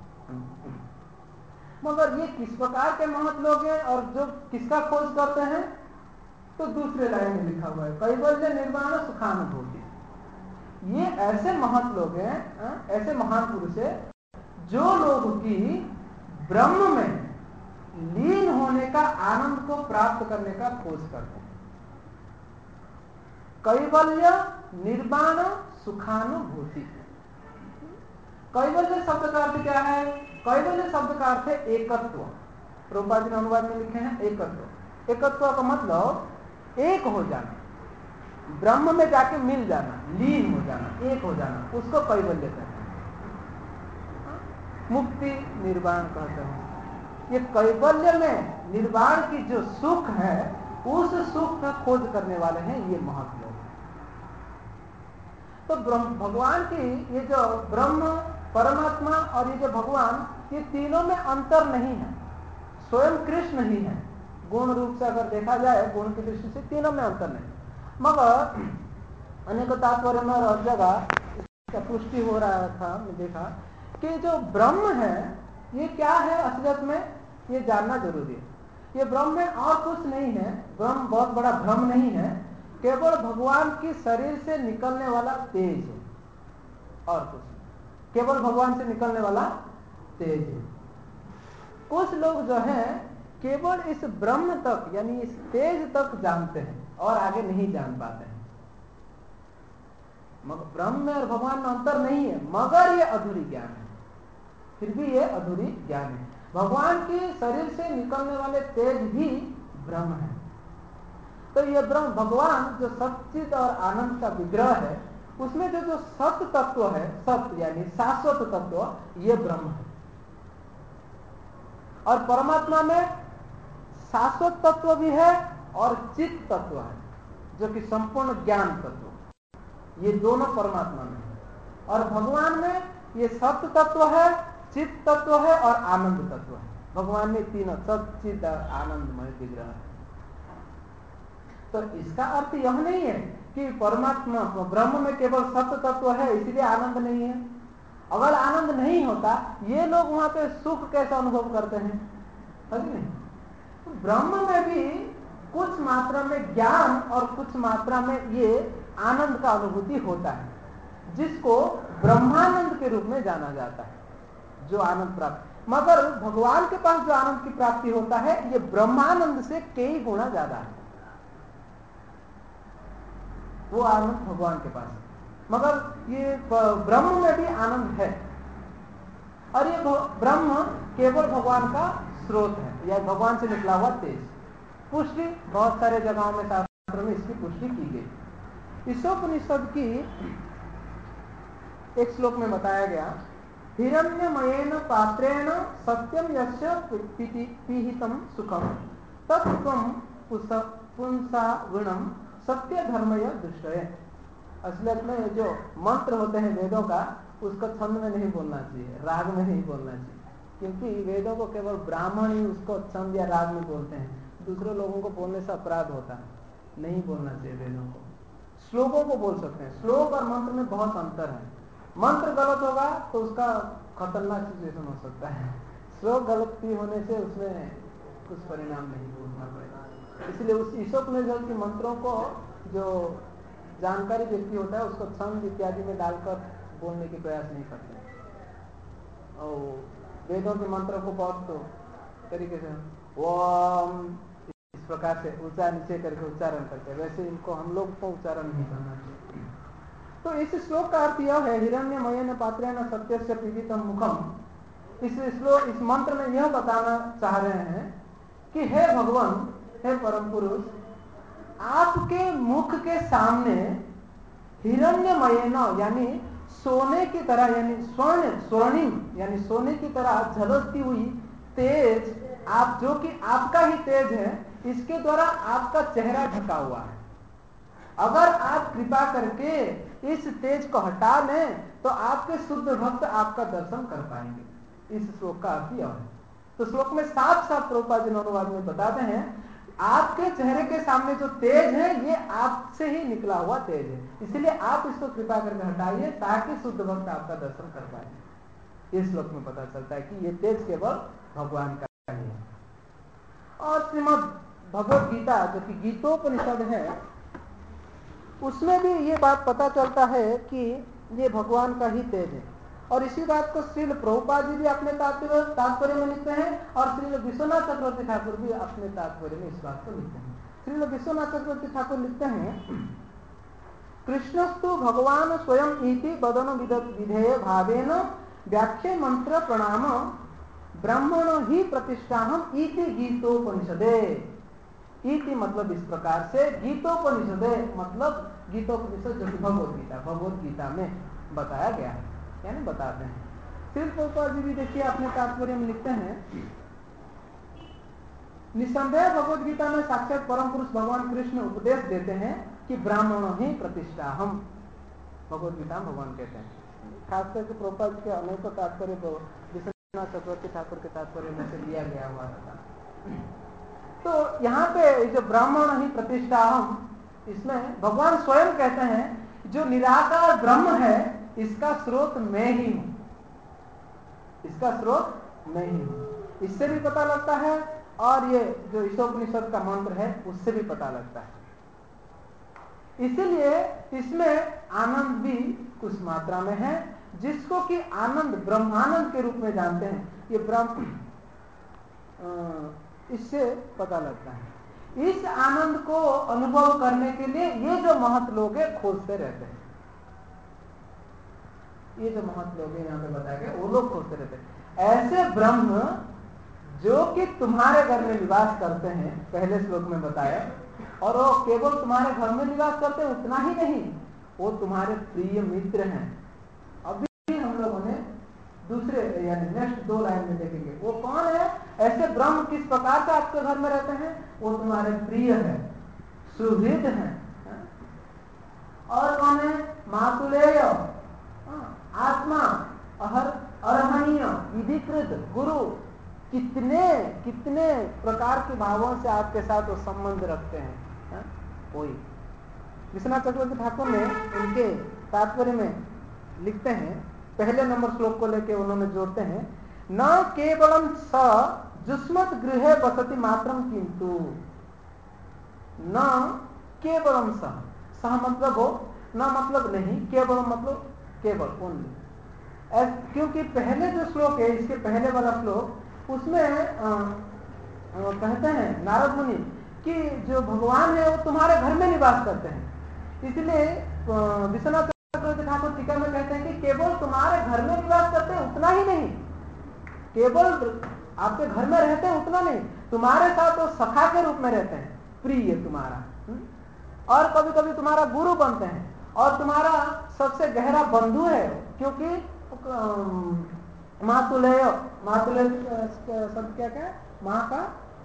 मगर ये किस प्रकार के महत् लोग हैं और जो किसका खोज करते हैं? तो दूसरे लाइन में लिखा हुआ है कैवल्य निर्वाण सुखानुभूति। ये ऐसे महत् लोग हैं, ऐसे महान पुरुष है जो लोग की ब्रह्म में लीन होने का आनंद को प्राप्त करने का खोज करते हैं। कैवल्य निर्वाण सुखानुभूति। कैवल्य शब्द का अर्थ क्या है? कैवल्य शब्द का अर्थ है एकत्व। प्रभुपाद जी ने अनुवाद में लिखे हैं एकत्व। एकत्व का मतलब एक हो जाना, ब्रह्म में जाके मिल जाना, लीन हो जाना, एक हो जाना, उसको कैवल्य कहते हैं। मुक्ति निर्वाण कहते हैं। ये कैवल्य में निर्वाण की जो सुख है, उस सुख का खोज करने वाले हैं ये महत् लोग। तो भगवान की ये जो ब्रह्म, परमात्मा और ये जो भगवान, ये तीनों में अंतर नहीं है, स्वयं कृष्ण ही है। गुण रूप से अगर देखा जाए, गुण की दृष्टि से तीनों में अंतर नहीं, मगर अनेक तात्पर्य में और जगह इसका पुष्टि हो रहा था। मैं देखा कि जो ब्रह्म है ये क्या है असलियत में, ये जानना जरूरी है। ये ब्रह्म में और कुछ नहीं है, ब्रह्म बहुत बड़ा भ्रम नहीं है, केवल भगवान की शरीर से निकलने वाला तेज है और कुछ नहीं, केवल भगवान से निकलने वाला तेज है। कुछ लोग जो हैं केवल इस ब्रह्म तक यानी इस तेज तक जानते हैं और आगे नहीं जान पाते हैं। मगर ब्रह्म में और भगवान में अंतर नहीं है, मगर ये अधूरी ज्ञान है, फिर भी ये अधूरी ज्ञान है। भगवान के शरीर से निकलने वाले तेज ही ब्रह्म है। तो ये ब्रह्म भगवान जो सच्चित और आनंद का विग्रह है, उसमें जो जो सत्य तत्व है, सत्य यानी शाश्वत तत्व, ये ब्रह्म है। और परमात्मा में शाश्वत तत्व भी है और चित्त तत्व है, जो कि संपूर्ण ज्ञान तत्व, ये दोनों परमात्मा में है। और भगवान में ये सत्य तत्व है, चित्त तत्व है और आनंद तत्व है। भगवान में तीनों सत्य, चित्त और आनंदमय विग्रह है। तो इसका अर्थ यह नहीं है कि परमात्मा ब्रह्म में केवल सत्य तत्व है इसलिए आनंद नहीं है। अगर आनंद नहीं होता, ये लोग वहां पे सुख कैसे अनुभव करते हैं? नहीं, तो ब्रह्म में भी कुछ मात्रा में ज्ञान और कुछ मात्रा में ये आनंद का अनुभूति होता है, जिसको ब्रह्मानंद के रूप में जाना जाता है, जो आनंद प्राप्त। मगर भगवान के पास जो आनंद की प्राप्ति होता है, ये ब्रह्मानंद से कई गुना ज्यादा है। वो आनंद भगवान के पास है, मगर ये ब्रह्म में भी आनंद है। और ये ब्रह्म केवल भगवान का स्रोत है, या भगवान से निकला हुआ तेज। पुष्टि बहुत सारे जगहों में शास्त्रों में इसकी पुष्टि की गई। ईशोपनिषद की एक श्लोक में बताया गया, हिरण्यमयेन पात्रेण सत्यम यस्य पीहितम सुखम तत्त्वं पुंसा गुणम सत्य धर्मय दृष्टये। असलियत में जो मंत्र होते हैं वेदों का, उसको छंद में नहीं बोलना चाहिए, राग में नहीं बोलना चाहिए, क्योंकि वेदों को केवल ब्राह्मण ही उसको छंद या राग में बोलते हैं। दूसरे लोगों को बोलने से अपराध होता है, नहीं बोलना चाहिए वेदों को। श्लोकों को बोल सकते हैं। श्लोक और मंत्र में बहुत अंतर है। मंत्र गलत होगा तो उसका खतरनाक सिचुएशन हो सकता है, श्लोक गलती होने से उसमें कुछ परिणाम नहीं भोगना पड़ेगा। इसलिए उस ईशोपनिषद के मंत्रों को जो जानकारी व्यक्ति होता है, उसको छंद इत्यादि में डालकर बोलने की प्रयास नहीं करते। और वेदों के मंत्रों को बहुत तरीके से ओम इस प्रकार से ऊंचा नीचे करके उच्चारण करते हैं, वैसे इनको हम लोग को उच्चारण नहीं करना चाहिए। तो इस श्लोक का अर्थ यह है, हिरण्यमयेन पात्रेण सत्यस्य पीहितम मुखम। इस श्लोक इस मंत्र में यह बताना चाह रहे हैं कि हे भगवान, हे परम पुरुष, आपके मुख के सामने हिरण्यमयेन यानी सोने की तरह, यानी स्वर्ण स्वर्णिम यानी सोने की तरह झलकती हुई तेज, आप जो कि आपका ही तेज है, इसके द्वारा आपका चेहरा ढका हुआ है। अगर आप कृपा करके इस तेज को हटा लें तो आपके शुद्ध भक्त आपका दर्शन कर पाएंगे। इस श्लोक का अर्थ यह है। तो श्लोक में साफ साफ प्रभुपाद जी अनुवाद में बताते हैं, आपके चेहरे के सामने जो तेज है, ये आपसे ही निकला हुआ तेज है, इसलिए आप इसको कृपा करके हटाइए ताकि शुद्ध भक्त आपका दर्शन कर पाए। इस श्लोक में पता चलता है कि ये तेज केवल भगवान का ही है। और श्रीमद् भगवद गीता जो कि गीतोपनिषद है, उसमें भी ये बात पता चलता है कि ये भगवान का ही तेज है। और इसी बात को श्रील प्रभुपाद जी भी अपने तात्पर्य तात्पर्य में लिखते हैं, और श्रील विश्वनाथ चक्रवर्ती ठाकुर भी अपने तात्पर्य में इस बात को लिखते हैं। श्रील विश्वनाथ चक्रवर्ती ठाकुर लिखते हैं, कृष्णस्तु भगवान स्वयं इति बदन विधेय भावेन व्याख्या मंत्र प्रणाम ब्राह्मण ही प्रतिष्ठाहम इति गीतोपनिषदे। इति मतलब इस प्रकार से, गीतोपनिषदे मतलब गीतोपनिषद जो कि भगवद गीता भगवद गीता में बताया गया है, यानी बताते हैं। श्रील प्रभुपाद जी भी देखिए अपने तात्पर्य में लिखते हैं, निसंदेह भगवद गीता में साक्षात परम पुरुष भगवान कृष्ण उपदेश देते हैं कि ब्राह्मणों ही प्रतिष्ठा हम। भगवद गीता भगवान कहते हैं, खास करके प्रभुपाद जी के अनेकों तात्पर्य विश्वनाथ चक्रवर्ती ठाकुर के तात्पर्य में से लिया गया हुआ था। तो यहाँ पे जो ब्राह्मण ही प्रतिष्ठा हम, इसमें भगवान स्वयं कहते हैं जो निराकार ब्रह्म है, इसका स्रोत मैं ही हूं, इसका स्रोत मैं ही हूं। इससे भी पता लगता है, और ये जो ईशोपनिषद का मंत्र है उससे भी पता लगता है। इसीलिए इसमें आनंद भी कुछ मात्रा में है, जिसको कि आनंद ब्रह्मानंद के रूप में जानते हैं। ये ब्रह्म इससे पता लगता है। इस आनंद को अनुभव करने के लिए ये जो महत लोग हैं खोजते रहते हैं। ये जो महत लोग हैं यहाँ पे बताया गया, वो लोग खोजते रहते हैं। ऐसे ब्रह्म जो कि तुम्हारे घर में निवास करते हैं, पहले श्लोक में बताया, और वो केवल तुम्हारे घर में निवास करते हैं उतना ही नहीं, वो तुम्हारे प्रिय मित्र हैं। अभी हम लोगों ने दूसरे यानी नेक्स्ट दो लाइन में देखेंगे वो कौन है। ऐसे ब्रह्म किस प्रकार से आपके घर में रहते हैं, वो तुम्हारे प्रिय है, सुहृद है। और कौन है, मातुलेय, आत्मा, अहर अर्हणीय, विधिकृत, गुरु। कितने कितने प्रकार के भावों से आपके साथ वो संबंध रखते हैं, है? कोई विश्वनाथ चक्रवर्ती ठाकुर ने उनके तात्पर्य में लिखते हैं, पहले नंबर श्लोक को लेके उन्होंने जोड़ते हैं, न केवलम स जुष्मत गृहे बसति मात्रम किंतु, न केवलम स, सह मतलब हो, न मतलब नहीं, केवल मतलब केवल, ओनली। क्योंकि पहले जो श्लोक है, इसके पहले वाला श्लोक, उसमें आ, आ, कहते हैं नारद मुनि कि जो भगवान है वो तुम्हारे घर में निवास करते हैं। इसलिए विश्वनाथ चक्रवर्ती ठाकुर टीका में कहते हैं कि केवल तुम्हारे घर में निवास करते हैं उतना ही नहीं, केवल आपके घर में रहते हैं उतना नहीं, तुम्हारे साथ वो सखा के रूप में रहते हैं, प्रिय तुम्हारा, और कभी कभी तुम्हारा गुरु बनते हैं, और तुम्हारा सबसे गहरा बंधु है। क्योंकि मातुलेय, मातुलेय शब्द क्या क्या है, माँ का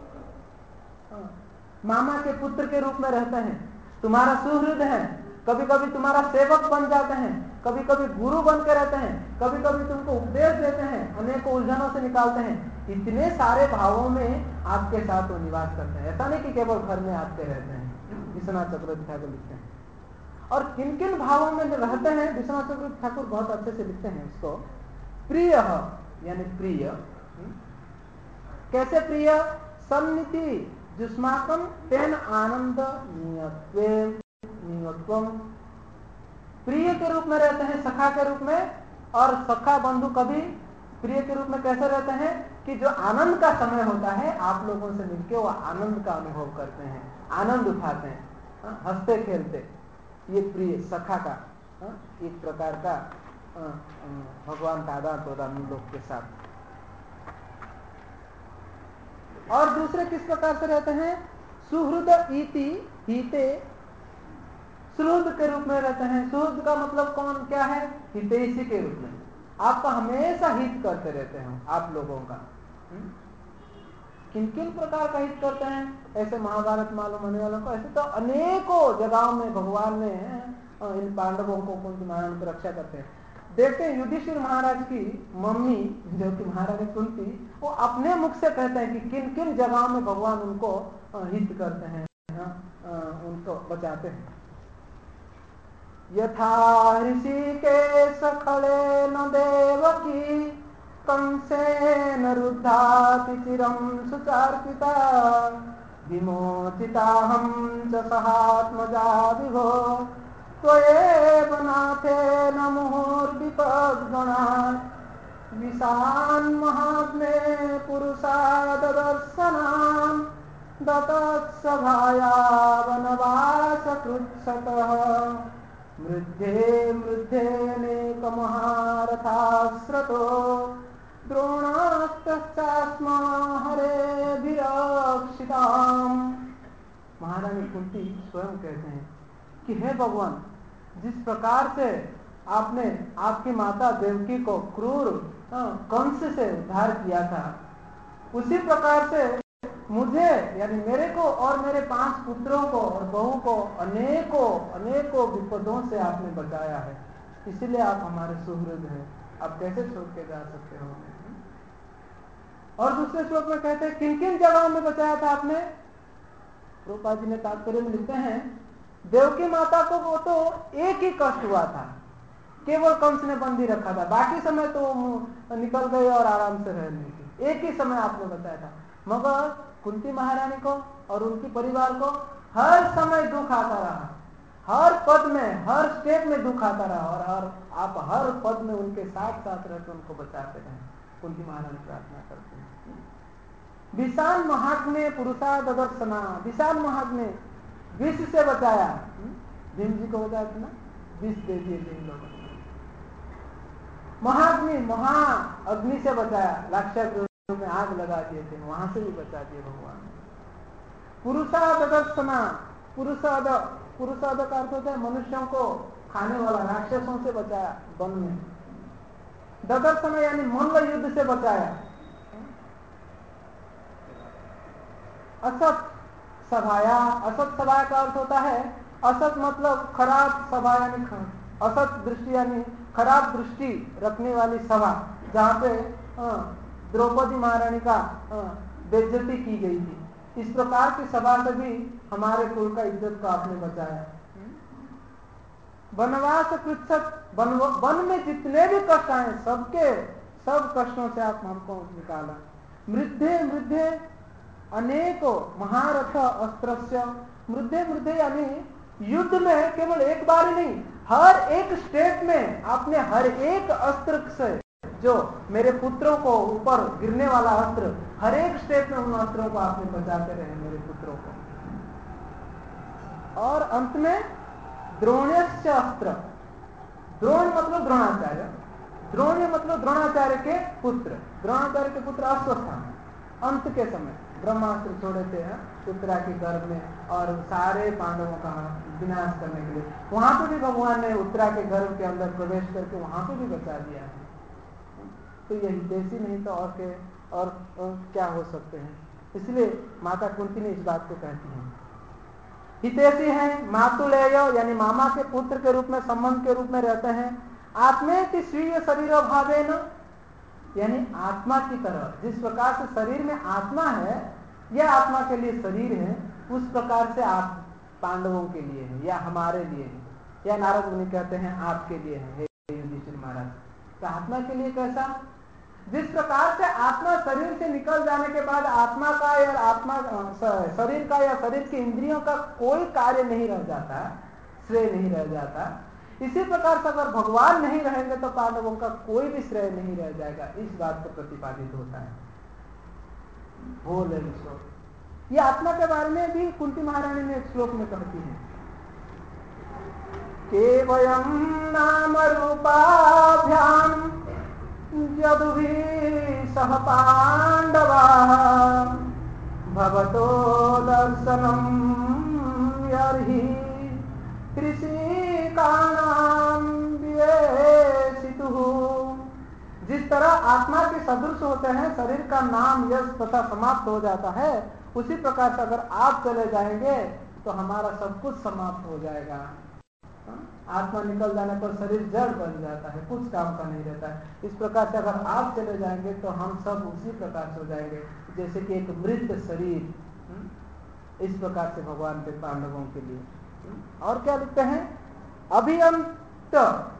मामा के पुत्र के रूप में रहते हैं, तुम्हारा सुहृद है, कभी कभी तुम्हारा सेवक बन जाते हैं, कभी कभी गुरु बन के रहते हैं, कभी कभी तुमको उपदेश देते हैं, अनेक उलझनों से निकालते हैं। इतने सारे भावों में आपके साथ वो निवास करते हैं, ऐसा नहीं कि केवल घर में आते रहते हैं। विश्वनाथ चक्रवर्ती ठाकुर लिखते हैं। और किन किन भावों में रहते हैं, विश्वनाथ चक्रवर्ती ठाकुर बहुत अच्छे से लिखते हैं उसको। प्रिय यानी प्रिय, कैसे प्रिय, सन्निधि जुष्माकम तेन आनंद नियत्वम, प्रिय के रूप में रहते हैं, सखा के रूप में। और सखा बंधु कभी प्रिय के रूप में कैसे रहते हैं कि जो आनंद का समय होता है आप लोगों से मिलकर वो आनंद का अनुभव करते हैं, आनंद उठाते हैं, हंसते खेलते। ये प्रिय सखा का एक प्रकार का भगवान का आदान प्रदान लोग के साथ। और दूसरे किस प्रकार से रहते हैं, सुहृद इति हिते, सुहृद के रूप में रहते हैं। सुहृद का मतलब कौन क्या है, हितैषी के रूप में, आपका हमेशा हित करते रहते हैं आप लोगों का। किन किन प्रकार का हित करते हैं, ऐसे महाभारत मालूम होने वालों को, ऐसे तो अनेकों जगहों में भगवान ने इन पांडवों को, कुंती महारानी की रक्षा करते हैं। देखते हैं युधिष्ठिर महाराज की मम्मी जो कि महारानी कुंती, वो अपने मुख से कहते हैं कि किन किन जगहों में भगवान उनको हित करते हैं, उनको बचाते हैं। यथा ऋषिकेश खलेन देवकी कंसेन रुद्धाति चिरं सुचार्पिता, विमोचिताहं च सहात्मजा विभो, त्वयैव नाथेन मुहुर्विपद्गणात्, विशान्महात्मे पुरुषाददर्शनान्, दतत्सभाया वनवासकृत्सतः, मृद्धे मृद्धेनेकमहारथाश्रतो, द्रोणास्तस्मा हरेभिरक्षिताम्। महारानी कुंती स्वयं कहते हैं कि हे भगवान, जिस प्रकार से आपने आपकी माता देवकी को क्रूर कंस से उद्धार किया था, उसी प्रकार से मुझे यानी मेरे को और मेरे पांच पुत्रों को और बहू को अनेकों अनेकों विपदों से आपने बचाया है, इसीलिए आप हमारे सुहृद हैं, आप कैसे छोड़ के जा सकते हो। और दूसरे श्लोक में कहते हैं किन किन जगहों में बचाया था आपने। रूपा जी ने तात्पर्य में लिखते हैं, देवकी माता को वो तो एक ही कष्ट हुआ था, केवल कंस ने बंदी रखा था, बाकी समय तो निकल गए और आराम से रह ली थी, एक ही समय आपने बताया था। मगर कुंती महारानी को और उनके परिवार को हर समय दुख आता रहा, हर पद में हर स्टेप में दुख आता रहा, और हर आप हर पद में उनके साथ साथ रहकर उनको बचाते रहे। कुंती महारानी प्रार्थना करते हैं। विशाल महात्म्य पुरुषादर्शना, विशाल महात्म्य विष से बचाया, भीम जी को बचाया था ना, विष दे दिए भीम लोगों ने। महाग्नि महा अग्नि से बचाया, लाक्षागृह में आग लगा दिए थे, वहां से भी बचा दिए भगवान ने। पुरुषादस्तना, पुरुषाद पुरुषाद का अर्थ होता है मनुष्यों को खाने वाला, राक्षसों से बचाया वन में। ददर्शना यानी मल्ल युद्ध से बचाया। असत सभाया, असत सभा का अर्थ होता है, असत मतलब खराब सभा यानी असत दृष्टि यानी खराब दृष्टि रखने वाली सभा, जहाँ पे द्रौपदी महारानी का बेइज्जती की गई थी। इस प्रकार की सभा से भी हमारे कुल का इज्जत को आपने बचाया। वनवास पृच्छक, वन, वन में जितने भी कष्ट आए सबके सब कष्टों से आप हमको निकाला। मृद्धे मृद्धे अनेकों महारथ अस्त्रस्य, मृद्धे मृद्धे यानी युद्ध में केवल एक बार ही नहीं, हर एक स्टेप में आपने हर एक अस्त्र से, जो मेरे पुत्रों को ऊपर गिरने वाला अस्त्र, हर एक स्टेप में उन अस्त्रों को आपने बचाते रहे मेरे पुत्रों को। और अंत में द्रोण्यस्य अस्त्र, द्रोण मतलब द्रोणाचार्य, द्रोण्य मतलब द्रोणाचार्य के पुत्र, द्रोणाचार्य के पुत्र अश्वस्थामा अंत के समय ब्रह्मास्त्र छोड़े थे उत्तरा के गर्भ में, और सारे पांडवों का विनाश करने के लिए वहां पे भी भगवान ने उत्तरा के गर्भ के अंदर प्रवेश करके वहां पे भी बचा दिया है। तो यही देशी नहीं तो और के और, और क्या हो सकते हैं। इसलिए माता कुंती ने इस बात को कहती है। हितैषी हैं, मातुलेय यानी मामा के पुत्र के रूप में, संबंध के रूप में रहते हैं। आत्मेति स्वीय शरीर भावेन यानी आत्मा की तरह, जिस प्रकार से शरीर में आत्मा है, यह आत्मा के लिए शरीर है, उस प्रकार से आप पांडवों के लिए है या हमारे लिए है, या नारद मुनि कहते हैं आपके लिए है हे युधिष्ठिर महाराज। तो आत्मा के लिए कैसा, जिस प्रकार से आत्मा शरीर से निकल जाने के बाद आत्मा का या आत्मा शरीर का या शरीर की इंद्रियों का कोई कार्य नहीं रह जाता, श्रेय नहीं रह जाता, इसी प्रकार से अगर भगवान नहीं रहेंगे तो पांडवों का कोई भी श्रेय नहीं रह जाएगा। इस बात को प्रतिपादित होता है बोल श्लोक। ये आत्मा के बारे में भी कुंती महारानी ने एक श्लोक में कहती है, केवयं नाम रूपाभ्याम यदुभिः सह पांडवाः भवतो दर्शनम यर्हि कृषिकाणां व्येसितुः। जिस तरह आत्मा के सदृश होते हैं, शरीर का नाम यश तथा समाप्त हो जाता है, उसी प्रकार से अगर आप चले जाएंगे तो हमारा सब कुछ समाप्त हो जाएगा। आत्मा निकल जाने पर शरीर जड़ बन जाता है, कुछ काम का नहीं रहता है। इस प्रकार से अगर आप चले जाएंगे तो हम सब उसी प्रकार से हो जाएंगे, जैसे कि एक मृत शरीर। इस प्रकार से भगवान के पांडवों के लिए। और क्या लिखते हैं, अभियंत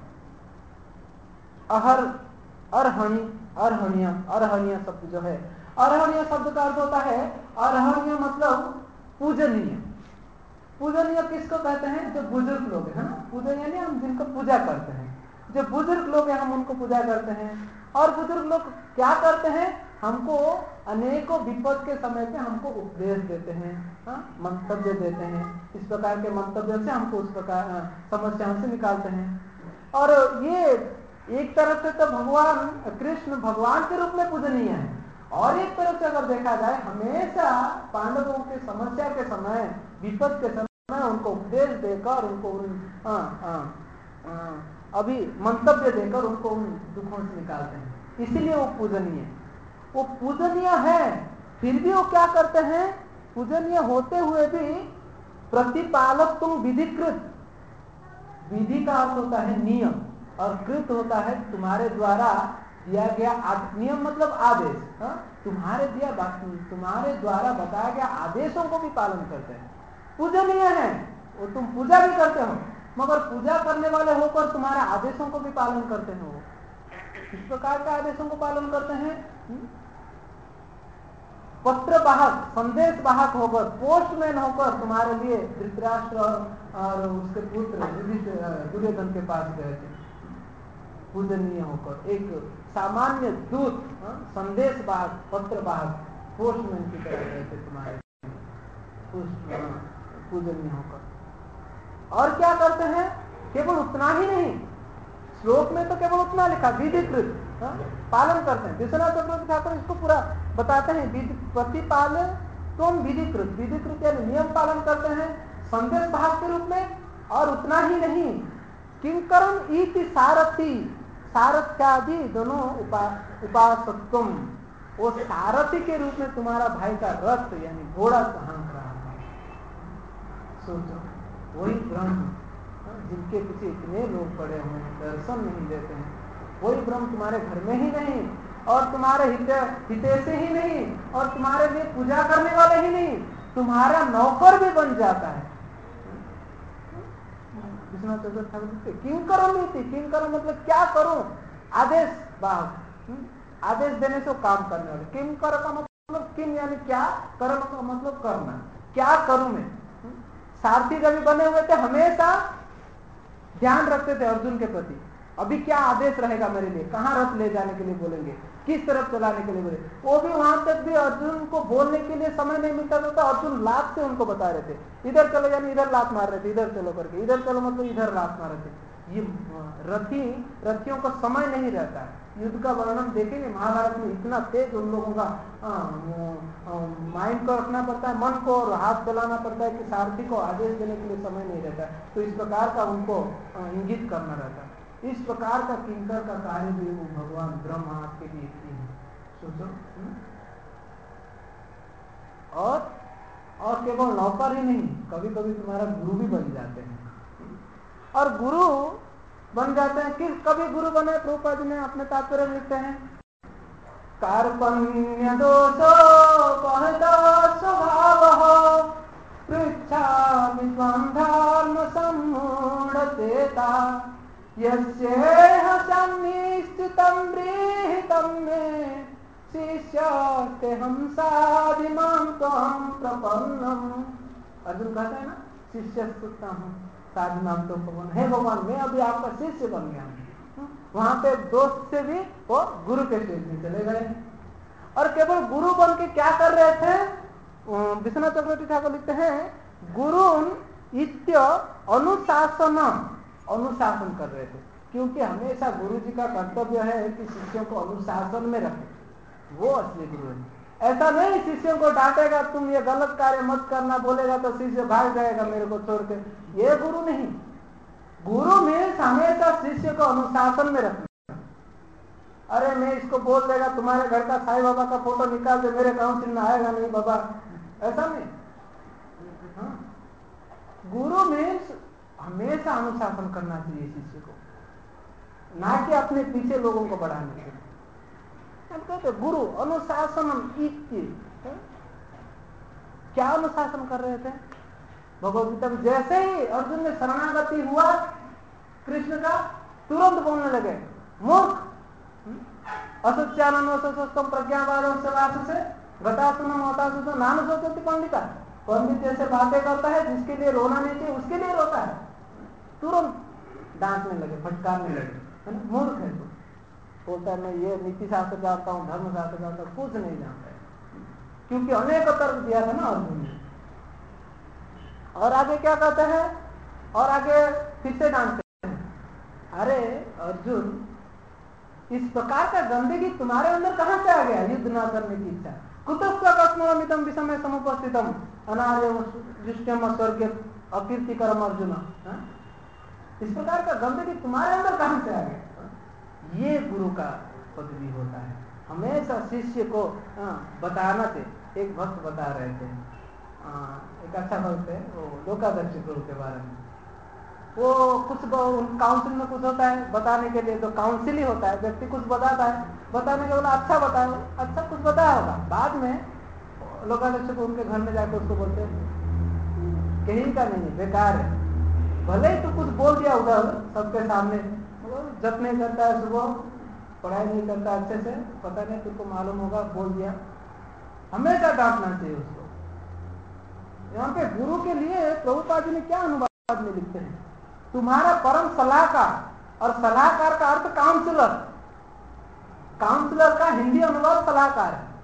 अहर अर्हणि अर्हणीय, अर्हणीय शब्द जो है, अर्हणीय शब्द का अर्थ होता है, अर्हणीय मतलब पूजनीय। पूजनीय किसको कहते हैं, जो बुजुर्ग लोग हैं ना, पूजन यानी हम जिनको पूजा करते हैं, जो बुजुर्ग लोग हैं हम उनको पूजा करते हैं। और बुजुर्ग लोग क्या करते हैं, हमको अनेकों विपद के समय पे हमको उपदेश देते हैं, मंतव्य देते हैं। इस प्रकार के मंतव्य से हमको उस प्रकार समस्याओं से निकालते हैं। और ये एक तरफ से तो भगवान कृष्ण भगवान के रूप में पूजनीय है, और एक तरफ से अगर देखा जाए हमेशा पांडवों के समस्या के समय, विपद के समय उनको उपदेश देकर, उनको उन आ, आ, आ, अभी मंतव्य देकर उनको उन दुखों से निकालते हैं। इसीलिए वो पूजनीय वो पूजनीय है। फिर भी वो क्या करते हैं, पूजनीय होते हुए भी प्रतिपालक तुम विधिकृत, विधि का अर्थ होता है नियम, और कृत होता है तुम्हारे द्वारा दिया गया नियम मतलब आदेश। हा? तुम्हारे दिया तुम्हारे द्वारा बताया गया आदेशों को भी पालन करते हैं। पूजनीय है वो, तुम पूजा भी करते हो, मगर पूजा करने वाले होकर तुम्हारे आदेशों को भी पालन करते हो। इस प्रकार के आदेशों को पालन करते हैं। पत्र वाहक, संदेश वाहक होकर, पोस्टमैन होकर तुम्हारे लिए धृतराष्ट्र और उसके पुत्र दुर्योधन के पास गए थे, पूजनीय होकर। एक सामान्य दूत, संदेश वाहक, पत्र वाहक, पोस्टमैन की तरह गए थे तुम्हारे, पूजनीय होकर। और क्या करते हैं, केवल उतना ही नहीं, श्लोक में तो केवल उतना लिखा विधिकृत, पालन करते हैं। विश्वनाथ चक्रवर्ती ठाकुर इसको पूरा बताते हैं, प्रतिपाल तुम विधिकृत, विधिकृत यानी नियम पालन करते हैं संदेश भाग के रूप में, और उतना ही नहीं किंकरम इति सारथी, सारथ्यादि दोनों उपा उपासकत्वम, वो सारथी के रूप में तुम्हारा भाई का रथ यानी घोड़ा हाँक रहा था। सोचो वही ब्रह्म जिनके पीछे इतने लोग पड़े हुए हैं, दर्शन नहीं देते हैं, वही ब्रह्म तुम्हारे घर में ही नहीं और तुम्हारे हितैषी ही नहीं और तुम्हारे लिए पूजा करने वाले ही नहीं, तुम्हारा नौकर भी बन जाता है। विश्वनाथ चक्रवर्ती ठाकुर किं करो नीति, किं करो मतलब क्या करूं, आदेश बाहर, आदेश देने से काम करने वाले। किं करो का मतलब किं यानी क्या, कर्म का मतलब करना, क्या करूं मैं। सारथी जब बने हुए थे हमेशा ध्यान रखते थे अर्जुन के प्रति, अभी क्या आदेश रहेगा मेरे लिए, कहाँ रथ ले जाने के लिए बोलेंगे, किस तरफ चलाने के लिए बोले, वो भी वहां तक भी अर्जुन को बोलने के लिए समय नहीं मिलता था, तो अर्जुन लात से उनको बता रहे थे, इधर चलो यानी इधर लात मार रहे थे, इधर चलो करके, इधर चलो मतलब इधर लात मार रहे थे। ये रथी रथियों का समय नहीं रहता है। युद्ध का वर्णन देखेंगे महाभारत में, इतना तेज उन लोगों का माइंड को रखना पड़ता है, मन को, और हाथ चलाना पड़ता है कि सारथी को आदेश देने के लिए समय नहीं रहता है, तो इस प्रकार का उनको इंगित करना रहता है। इस प्रकार का किंकर का कार्य भी वो भगवान ब्रह्मा आपके लिए किए हैं, सोचो। और और केवल नौकर ही नहीं, कभी कभी तुम्हारा गुरु भी बन जाते हैं, और गुरु बन जाते हैं कि कभी गुरु बने, प्रभुपाद जी ने अपने तात्पर्य लिखते हैं, कार्पण्य दोषो बहता स्वभाव पृच्छामि त्वं धर्म सम्मूढचेता यस्येह सन्निश्चितं गृहीतं मे शिष्यस्तेऽहं साधिमां त्वं प्रपन्नम्। अर्जुन कहता है ना, शिष्यस्तेऽहं साधिमां त्वं प्रपन्नम्, हे भगवान मैं अभी आपका शिष्य बन गया हूँ। वहां पे दोस्त से भी वो गुरु के स्टेज में चले गए, और केवल गुरु बन के क्या कर रहे थे। विश्वनाथ चक्रवर्ती ठाकुर लिखते हैं, गुरुन इत्य अनुशासन, अनुशासन कर रहे थे, क्योंकि हमेशा गुरु जी का कर्तव्य है कि शिष्यों को अनुशासन में रखें, वो असली गुरु है। ऐसा नहीं शिष्यों को डांटेगा, तुम ये गलत कार्य मत करना बोलेगा तो शिष्य भाग जाएगा मेरे को छोड़ के, ये गुरु नहीं। गुरु में हमेशा शिष्य को अनुशासन में रखना। अरे मैं इसको बोल देगा तुम्हारे घर का साईं बाबा का फोटो निकाल दे, मेरे काउंसिल में आएगा नहीं बाबा, ऐसा नहीं। हाँ? गुरु में हमेशा अनुशासन करना चाहिए शिष्य को, ना कि अपने पीछे लोगों को बढ़ाने के लिए। हम कहते गुरु अनुशासन इत्य, क्या अनुशासन कर रहे थे भगवद गीता में। जैसे ही अर्जुन में शरणागति हुआ कृष्ण का, तुरंत बोलने लगे मूर्ख, असत्यानंद असत्सम प्रज्ञावादम से वासुसे गतासुनम अतासुसो नानु सोचति पंडिता। पंडित जैसे बातें करता है, जिसके लिए रोना नहीं चाहिए उसके लिए रोता है, तुरंत डांटने लगे, फटकारने लगे, है ना, मूर्ख है तू। बोलता है मैं ये नीति शास्त्र जानता हूँ, धर्म शास्त्र जानता हूँ, कुछ नहीं जानता है, क्योंकि अनेक तर्क दिया था ना अर्जुन ने। और आगे क्या कहते हैं, और आगे फिर से डांटते हैं, अरे अर्जुन इस प्रकार का गंदगी तुम्हारे अंदर कहां से आ गया, युद्ध न करने की इच्छा, कुतस्व कस्मरमितम विषमे समुपस्थितम अनार्यम स्वर्ग अकीर्तिकरम अर्जुन। इस प्रकार का गंदगी तुम्हारे अंदर कहां से आ गया। ये गुरु का पदवी होता है, हमेशा शिष्य को बताना चाहिए। एक भक्त बता रहे थे, एक अच्छा भक्त है, वो लोकादर्शी प्रभु के बारे में, वो कुछ काउंसिल में कुछ होता है बताने के लिए, तो काउंसिल ही होता है, व्यक्ति कुछ बताता है, बताने के बोला अच्छा बताओ, अच्छा कुछ बताया होगा, बाद में लोकादर्शी को उनके घर में जाकर उसको बोलते कहीं का नहीं, बेकार है, भले ही तो कुछ बोल दिया उधर सबके सामने, जप नहीं करता है, सुबह पढ़ाई नहीं करता अच्छे से, पता नहीं तुमको मालूम होगा, बोल दिया। हमेशा डांटना चाहिए उसको। यहाँ पे गुरु के लिए प्रभुपाद जी ने क्या अनुवाद में लिखते हैं, तुम्हारा परम सलाहकार, और सलाहकार का अर्थ काउंसलर, काउंसलर का हिंदी अनुवाद सलाहकार है।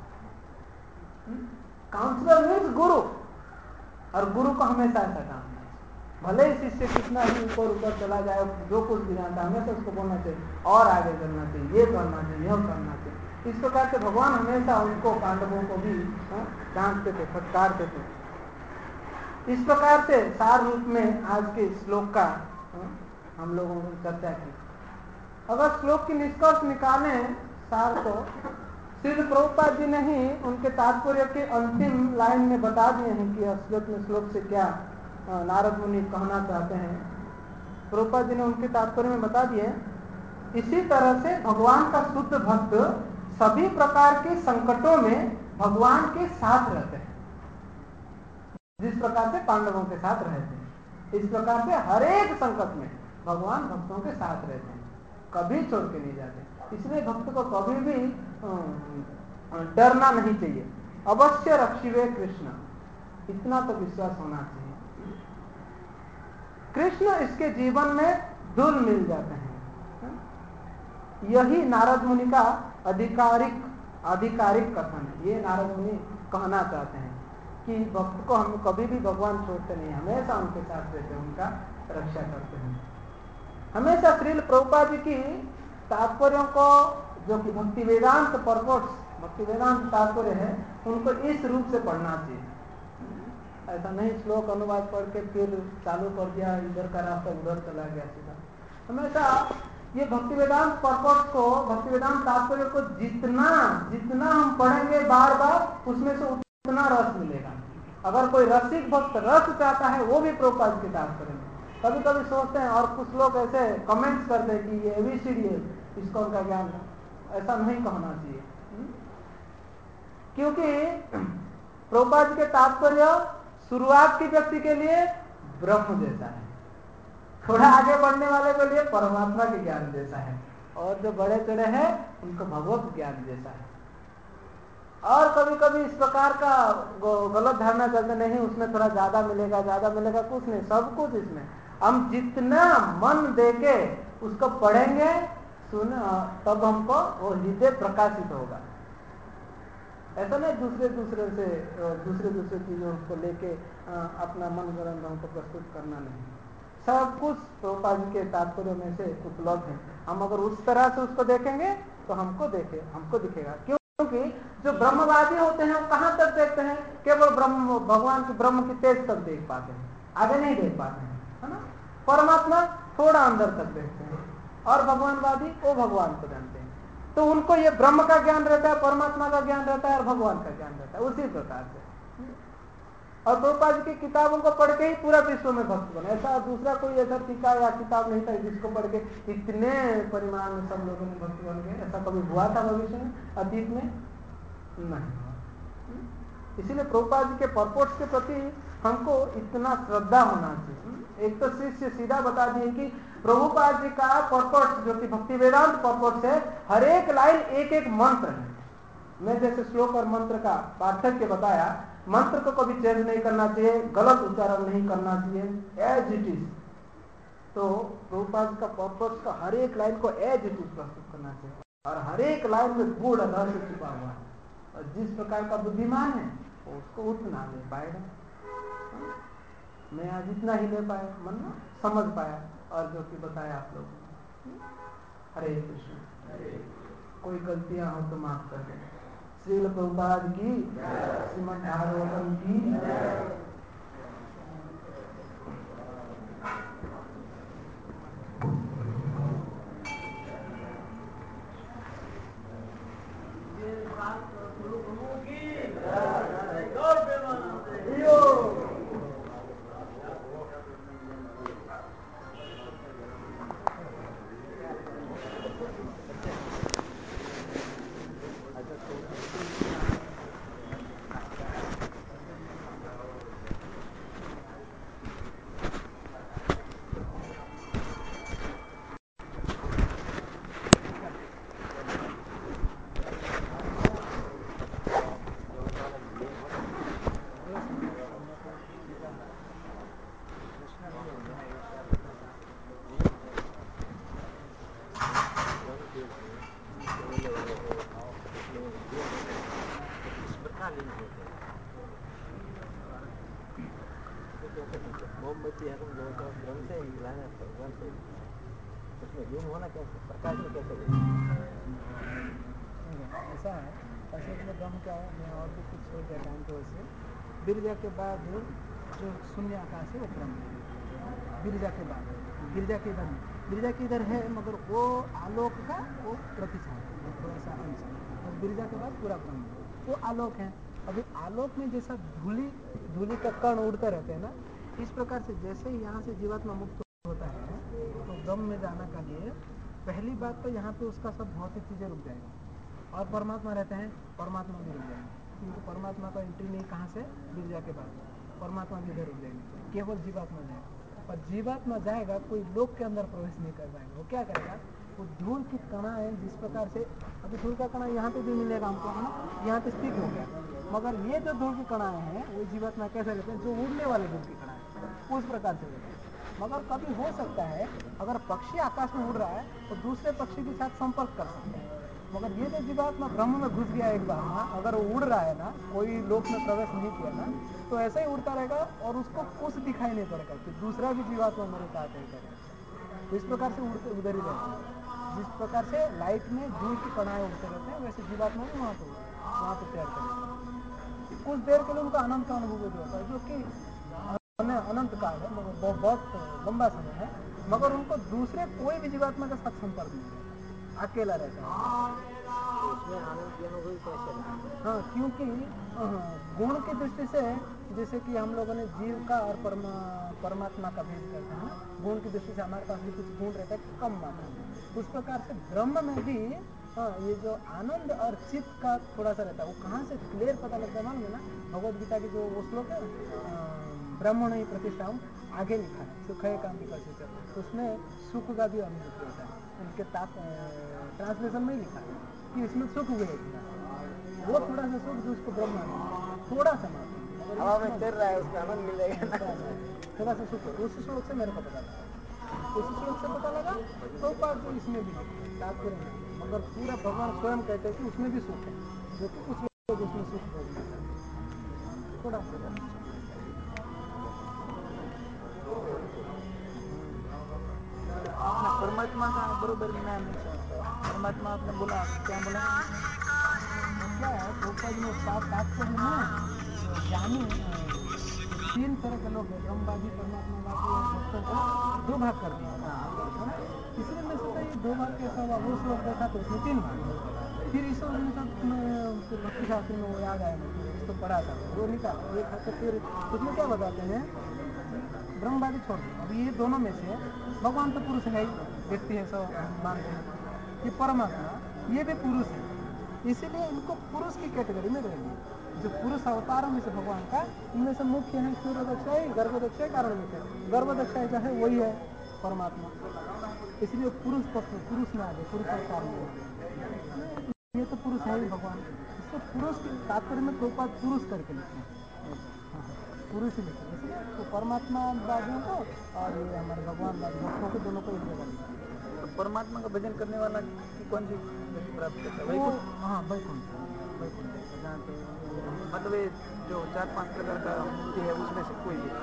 काउंसलर मीन्स गुरु, और गुरु को हमेशा ऐसा काम है, भले ही शिष्य कितना ही ऊपर ऊपर चला जाए, जो कुछ भी जानता है हमेशा उसको बोलना चाहिए और आगे करना चाहिए, ये करना चाहिए, यह करना चाहिए। इस प्रकार से भगवान हमेशा उनको, पांडवों को भी डांटते थे, फटकारते थे। इस प्रकार से सार रूप में आज के श्लोक का हम लोगों ने चर्चा की। अगर श्लोक की निष्कर्ष निकालें सार को, श्रील प्रभुपाद जी ने ही उनके तात्पर्य के अंतिम लाइन में बता दिए हैं कि श्लोक में श्लोक से क्या नारद मुनि कहना चाहते हैं। प्रभुपाद जी ने उनके तात्पर्य में बता दिए, इसी तरह से भगवान का शुद्ध भक्त सभी प्रकार के संकटों में भगवान के साथ रहते हैं, जिस प्रकार से पांडवों के साथ रहते हैं। इस प्रकार से हर एक संकट में भगवान भक्तों के साथ रहते हैं, कभी छोड़ के नहीं जाते। इसलिए भक्त को कभी भी डरना नहीं चाहिए। अवश्य रक्षिवे कृष्ण, इतना तो विश्वास होना चाहिए। कृष्ण इसके जीवन में धुल मिल जाते हैं। यही नारद मुनि का आधिकारिक आधिकारिक कथन है। ये नारद मुनि कहना चाहते हैं कि भक्त को हम कभी भी भगवान छोड़ते नहीं, हमेशा उनके साथ रहते हैं, उनका रक्षा करते हैं। हमेशा श्रील प्रभुपाद जी की तात्पर्यों को, जो कि भक्ति वेदांत परपोर्ट्स, भक्ति वेदांत तात्पर्य है, उनको इस रूप से पढ़ना चाहिए। ऐसा नहीं श्लोक अनुवाद पढ़ के फिर चालू कर दिया, इधर का रास्ता उधर चला गया सीधा। हमेशा ये भक्ति वेदांत परपोर्ट्स को, भक्ति वेदांत तात्पर्य को जितना जितना हम पढ़ेंगे बार बार, उसमें से उतना रस मिलेगा। अगर कोई रसिक भक्त रस चाहता है, वो भी प्रभुपाद के तात्पर्य में कभी कभी सोचते हैं, और कुछ लोग ऐसे कमेंट्स करते हैं कि ये एबीसीडी है, इसको उनका ज्ञान है। ऐसा नहीं कहना चाहिए, क्योंकि प्रभुपाद के तात्पर्य शुरुआत की व्यक्ति के लिए ब्रह्म जैसा है, थोड़ा आगे बढ़ने वाले के लिए परमात्मा के ज्ञान जैसा है, और जो बड़े चढ़े हैं उनको भगवत ज्ञान जैसा है। और कभी कभी इस प्रकार का गलत धारणा चलते नहीं, उसमें थोड़ा ज्यादा मिलेगा, ज्यादा मिलेगा, कुछ नहीं, सब कुछ इसमें। हम जितना मन देके उसको पढ़ेंगे, सुन, तब हमको वो हृदय प्रकाशित होगा। ऐसा नहीं दूसरे दूसरे से दूसरे दूसरे चीजों को लेके अपना मन गरम हमको प्रस्तुत करना नहीं। सब कुछ प्रभुपाद के तात्पर्य में से उपलब्ध है। हम अगर उस तरह से उसको देखेंगे तो हमको देखे हमको दिखेगा। क्योंकि जो ब्रह्मवादी होते हैं वो कहाँ तक देखते हैं? केवल ब्रह्म, भगवान की ब्रह्म की तेज तक देख पाते हैं, आगे नहीं देख पाते हैं, है ना। परमात्मा थोड़ा अंदर तक देखते हैं, और भगवानवादी वो भगवान को जानते हैं। तो उनको ये ब्रह्म का ज्ञान रहता है, परमात्मा का ज्ञान रहता है, और भगवान का ज्ञान रहता है, उसी प्रकार से। और प्रभुपाद की किताबों को पढ़ के ही पूरा विश्व में भक्त बना। ऐसा दूसरा कोई ऐसा टीका या किताब नहीं था जिसको पढ़ के इतने परिमाण में सब लोगों ने भक्त बन गए। ऐसा कभी हुआ था भविष्य में, अतीत में नहीं। इसीलिए प्रभुपाद जी के परपोर्ट्स के प्रति हमको इतना श्रद्धा होना चाहिए। एक तो शिष्य सीधा बता दिए कि प्रभुपाद जी का परपोर्ट्स, जो कि भक्ति वेदांत परपोर्ट्स है, हर एक लाइन एक एक मंत्र है। मैं जैसे श्लोक और मंत्र का पार्थक्य बताया, मंत्र को कभी चेंज नहीं करना चाहिए, गलत उच्चारण नहीं करना चाहिए, एज इट इज। तो प्रभुपाद का परपोर्ट्स का हर एक लाइन को एज इट इज प्रस्तुत करना चाहिए, और हर एक लाइन में गूढ़ रहस्य छुपा हुआ है, और जिस प्रकार का बुद्धिमान है उसको उतना ले पाएगा। मैं आज इतना ही ले पाया, मन ना समझ पाया, और जो कि बताया आप लोगों ने। हरे कृष्ण। कोई गलतियां हो तो माफ कर दें। श्रील प्रभुपाद की, श्रीमद् भागवतम की। कैसे मोमबत्ती है तुम जो ब्रह्म से लाना भगवान से उसमें लीन होना कैसे प्रकाश में कैसे ऐसा है। असल में ब्रह्म क्या है, मैं और भी कुछ हो गया टाइम की वजह से, बिरजा के बाद जो शून्य आकाश है वो ब्रह्म। बिरजा के बाद बिरजा के इधर बिरजा के इधर है, मगर वो आलोक का वो प्रतिछाया है, थोड़ा सा अंश। और बिरजा के बाद पूरा ब्रह्म वो आलोक है। अभी आलोक में जैसा धूली धूली का कण उड़ते रहते हैं ना, इस प्रकार से जैसे ही यहाँ से जीवात्मा मुक्त होता है तो ब्रह्म में जाने के लिए पहली बात तो यहाँ पे उसका सब भौतिक चीजें रुक जाएगा, और परमात्मा रहते हैं, परमात्मा भी रुक जाएंगे, क्योंकि परमात्मा का एंट्री नहीं कहाँ से, बिरजा के बाद परमात्मा भी इधर रुक जाएंगे, केवल जीवात्मा जाएगा। और जीवात्मा जाएगा कोई लोक के अंदर प्रवेश नहीं कर पाएगा। वो क्या करेगा, वो धूल की कणा है, जिस प्रकार से अभी धूल का कणा यहाँ पे भी मिलेगा हमको, है ना, यहाँ पे स्थित हो गया, मगर ये जो धूल की कणाएं हैं वो जीवात्मा कैसे रहते हैं, जो उड़ने वाले धूल की कणा है उस प्रकार से रहते हैं। मगर कभी हो सकता है अगर पक्षी आकाश में उड़ रहा है तो दूसरे पक्षी के साथ संपर्क कर सकते हैं, मगर ये जो जीवात्मा ब्रह्म में घुस गया एक बार ना, अगर वो उड़ रहा है ना, कोई लोक में प्रवेश नहीं किया ना, तो ऐसे ही उड़ता रहेगा और उसको कुछ दिखाई नहीं पड़ेगा कि दूसरा भी जीवात्मा मेरे साथ है इधर। तो इस प्रकार से उड़ते उधर ही रहते हैं। जिस प्रकार से लाइट में धूल की कणाएं उड़ते रहते हैं, वैसे जीवात्मा भी वहाँ पे वहाँ पे तैर करेगा। कुछ देर के लिए उनका अनंत का अनुभूति होता है, जो कि अनंत काल है, मगर बहुत लंबा समय है, मगर उनको दूसरे कोई भी जीवात्मा के साथ संपर्क नहीं रहता, अकेला रहता है। उसमें आनंद की अनुभूति कैसे है? हाँ, क्योंकि गुण की दृष्टि से जैसे कि हम लोगों ने जीव का और परमा, परमात्मा का भेद करते हैं ना, गुण की दृष्टि से हमारे पास भी कुछ गुण रहता है कम मात्रा में, उस प्रकार से ब्रह्म में भी हाँ, ये जो आनंद और चित्त का थोड़ा सा रहता है, वो कहाँ से क्लियर पता लगता है मालूम है ना, भगवद गीता की जो वो श्लोक है, ब्रह्मण ही प्रतिष्ठा आगे लिखा है, सुख है काम विकसित, उसमें सुख का भी अनुभूति होता है, उनके ताप ट्रांसलेशन में ही लिखा है कि इसमें सुख हुए, वो थोड़ा सा सुख जो उसको ब्रह्म थोड़ा सा मात्र हवा में तैर रहा है, उसका आनंद मिलेगा ना, थोड़ा सा सुख, उस श्लोक से मेरे को पता लगा, उस श्लोक से पता लगा। तो बात जो इसमें भी तात्पर्य नहीं, मगर पूरा भगवान स्वयं कहते हैं कि उसमें भी सुख है, जो कि कुछ लोग उसमें सुख भोग नहीं करते, थोड़ा सा। परमात्मा का बरोबर मैं नहीं समझता। परमात्मा आपने बोला, क्या बोला, क्या है ऊपर में सात तात्पर्य में ज्ञानी तीन तरह के लोग हैं, ब्रह्मवादी, परमात्मावादी और भक्तों को दो भाग कर दिया है ना। तीसरे में से तो ये दो भाग कैसा हुआ, वो श्लोक देखा तो उसमें तीन भाग, फिर इस फिर भक्ति शास्त्र में वो याद आया मुझे, इसको पढ़ा था वो निकाला देखा, तो फिर उसमें क्या बताते हैं, ब्रह्मवादी छोड़ दो, अभी ये दोनों में से भगवान तो पुरुष है ही, व्यक्ति है, सब मानते हैं, ये परमात्मा ये भी पुरुष है, इसीलिए इनको पुरुष की कैटेगरी में रहेंगे। जो पुरुष अवतारों में से भगवान का, इनमें से मुख्य है सूर्यदक्षाई, गर्भदक्षाई, कारणदक्षाई, गर्भदक्षाई जो है वही है परमात्मा, इसलिए पुरुष पक्ष में पुरुष में आ गए, पुरुष अवतार में आ गए, ये तो पुरुष है ही भगवान, इसको पुरुष के तात्पर्य में प्रभुपाद पुरुष करके लिखते हैं, पुरुष ही लिखते हैं, इसलिए तो परमात्मा वादियों को और ये हमारे भगवान वादी भक्तों को दोनों को एक जगह लिखा है। तो परमात्मा का भजन करने वाला की कौन सी गति प्राप्त करता है? वैकुंठ। हाँ, वैकुंठ वैकुंठ जहाँ पे मतलब ये जो चार पांच प्रकार का मुक्ति है उसमें से कोई भी।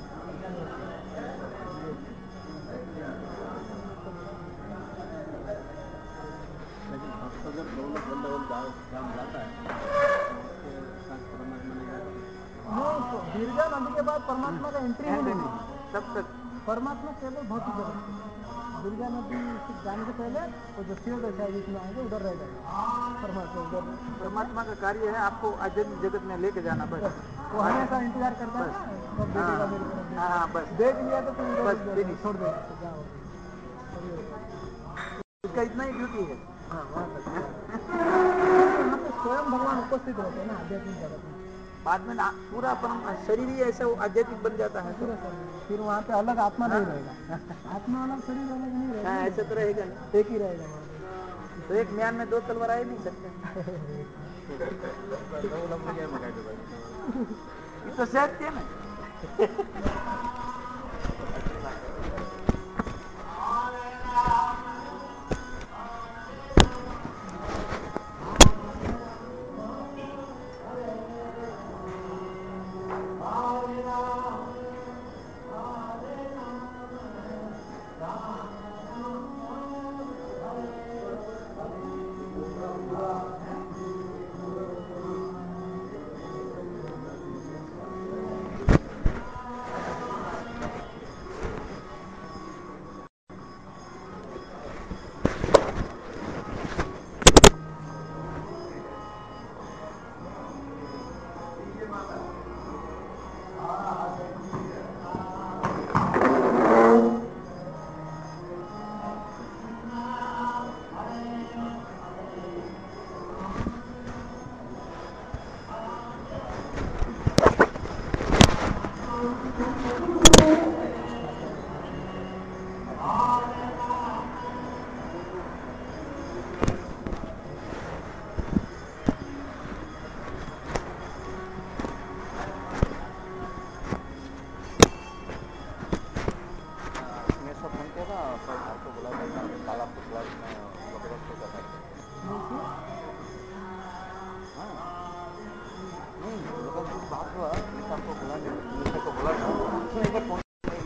लेकिन भक्त अगर दोनों वृंदावन धाम जाता है तो उसके साथ परमात्मा नहीं जाता है। नहीं, गिरजा नदी के बाद परमात्मा का एंट्री ही नहीं है, तब तक परमात्मा केवल भौतिक जगत है। गिरजा नदी से जाने से पहले वो जो तीर्थ है जिसमें आएंगे उधर रह जाएगा परमात्मा, उधर परमात्मा का कार्य है आपको आध्यात्मिक जगत में लेके जाना, बस वो हमेशा इंतजार करता है ना, कब देखेगा मेरी तरफ, हाँ बस देख लिया तो फिर बस उधर फिनिश, छोड़ देगा, तो क्या होगा, उसका इतना ही ड्यूटी है। हाँ वहाँ तक यहाँ पे स्वयं भगवान उपस्थित रहते हैं ना आध्यात्मिक जगत में, बाद में पूरा परम शरीर ही ऐसा आध्यात्मिक बन जाता है, पूरा शरीर, फिर वहाँ पे अलग आत्मा नहीं रहेगा, आत्मा अलग शरीर अलग नहीं रहेगा, हाँ ऐसा तो रहेगा नहीं, एक ही रहेगा वहाँ पे, तो एक म्यान में दो तलवार आ ही नहीं सकते, ये तो सत्य है ना। मैं सब फोन किया था कल आपको बुला था कल आपको क्लास में लोकेश को था हाँ नहीं लोकेश को बात हुआ निशा को बुला निशा को बोला था उसने एक बार फोन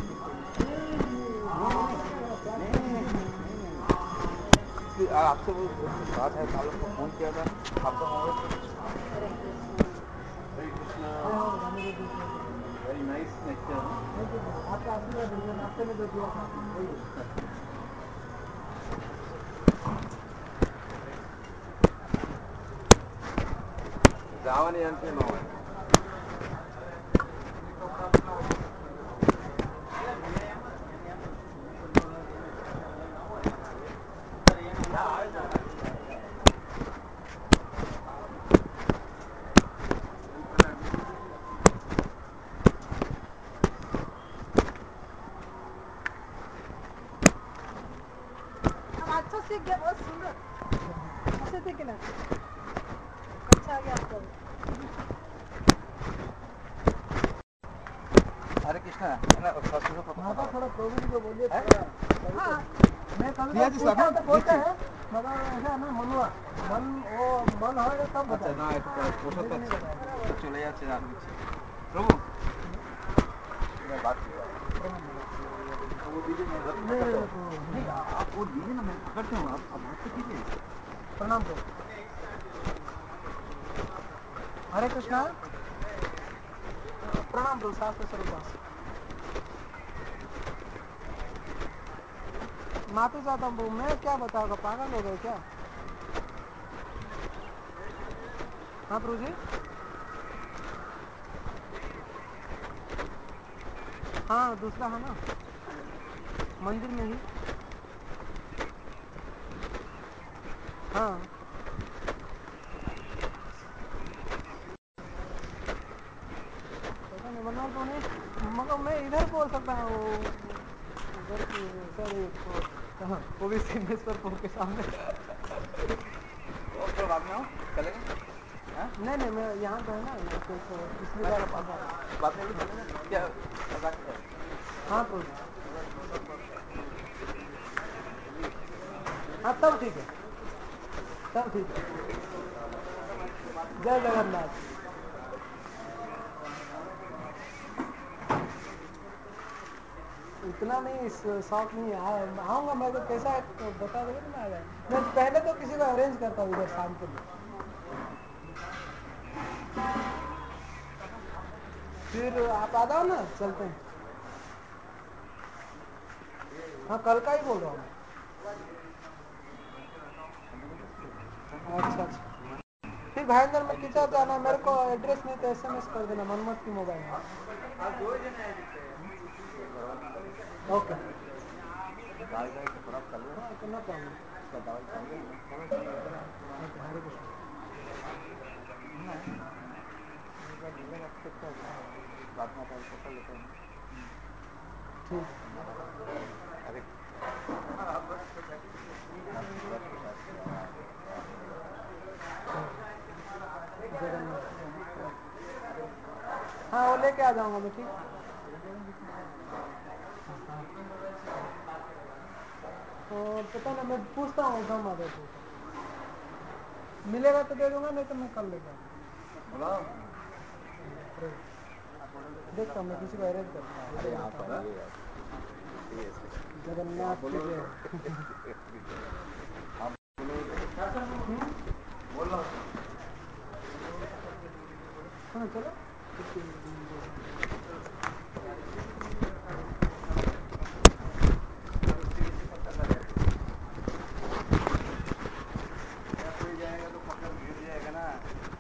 आपसे वो बात है कल आपको फोन किया था आपका mobile Hare Krishna very nice lecture आपका आशीर्वाद दीजिए नाश्ते में जो दिया था वही जावानी अंतिम मोबाइल अच्छा सीख गया बहुत सुंदर अच्छे थे कि ना अच्छा आ गया आपका हरे कृष्णा है ना माता थोड़ा प्रभु जी को बोलिए हाँ मैं कभी कभी पूछता हूँ तो बोलते हैं मगर ऐसा है ना मनुआ मन वो मन होगा तब আচ্ছা बताए না একটু পোষাতে পারছি চলে যাচ্ছে আর দিচ্ছি প্রভু बात कीजिए वो दीजिए मैं इधर पकड़ता हूँ नहीं आप वो दीजिए ना मैं पकड़ता हूँ आप आप बात तो कीजिए प्रणाम प्रभु हरे कृष्णा प्रणाम प्रभु शास्त्र स्वरूप माफी चाहता हूँ प्रभु मैं क्या बताऊंगा पागल हो गए क्या हाँ प्रभु जी हाँ दूसरा है ना मंदिर में ही हाँ पता नहीं मनोहर तो नहीं मगर मैं इधर बोल सकता हूँ उधर की सॉरी वो भी सिद्धेश्वर प्रभु के सामने और बाद में हो चलेगा नहीं नहीं मैं यहाँ पे है ना यहाँ पे तो पिछली बार बाद में क्या हाँ प्रभु हाँ तब ठीक है तब ठीक है जय जगन्नाथ इतना नहीं शौक नहीं है आऊँगा मैं तो कैसा बता देगा तो मैं आ जाऊँगा मैं पहले तो किसी को अरेंज करता हूँ इधर शाम के लिए फिर आप आ जाओ ना चलते हैं हाँ कल का ही बोल रहा हूँ अच्छा अच्छा फिर भाईंदर में किधर जाना है मेरे को एड्रेस नहीं तो एसएमएस कर देना मनमत की मोबाइल में ओके दवाई दवाई का खराब चालू है हाँ तो नो प्रॉब्लम क्या दवाई चालू है चलो ठीक है ओके हरे कृष्ण ना एक बार मिलेगा तो ठीक है बाद में अपन कर लेते हैं ठीक अरे जगन्नाथ हाँ वो लेके आ जाऊंगा मैं ठीक तो पता ना मैं पूछता हूँ उधर माधव को मिलेगा तो दे दूंगा नहीं तो मैं कल लेके आऊँगा देखता हूँ मैं किसी को अरेंज करता हूँ अरे आप आइए यार जगन्नाथ की जय आप बोलो हाँ चलो जाएगा तो पकड़ गिर जाएगा ना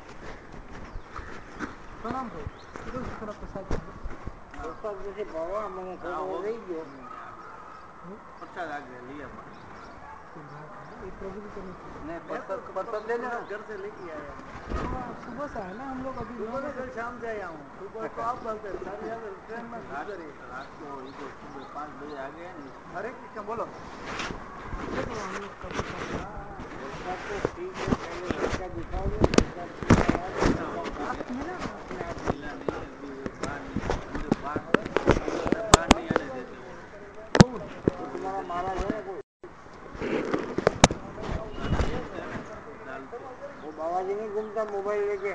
प्रणाम प्रभु इधर से थोड़ा प्रसाद प्रसाद जैसे बाबा मैंने थोड़ा रही गयो प्रसाद आ गया लिया ये प्रभु जी को नहीं खिलाया। नहीं परसत परसत ले लेना घर से लेके आया हाँ, सुबह से आए ना हम लोग अभी नौ बजे। कल शाम से आया हूँ सुबह तो आप बोलते सारी याद ट्रेन में रात रात को ये जो सुबह पाँच बजे आ गए ना हरे कृष्ण बोलो देखो हम लोग कभी कभी लड़का तो ठीक है पहले लड़का दिखाओगे लड़का ठीक है आप मिला ना अपने आप मिला नहीं अभी वो बाहर नहीं अंदर बाहर बाहर नहीं आने देते वो कौन वो तुम्हारा महाराज है ना कोई वो बाबा जी नहीं घूमता मोबाइल लेके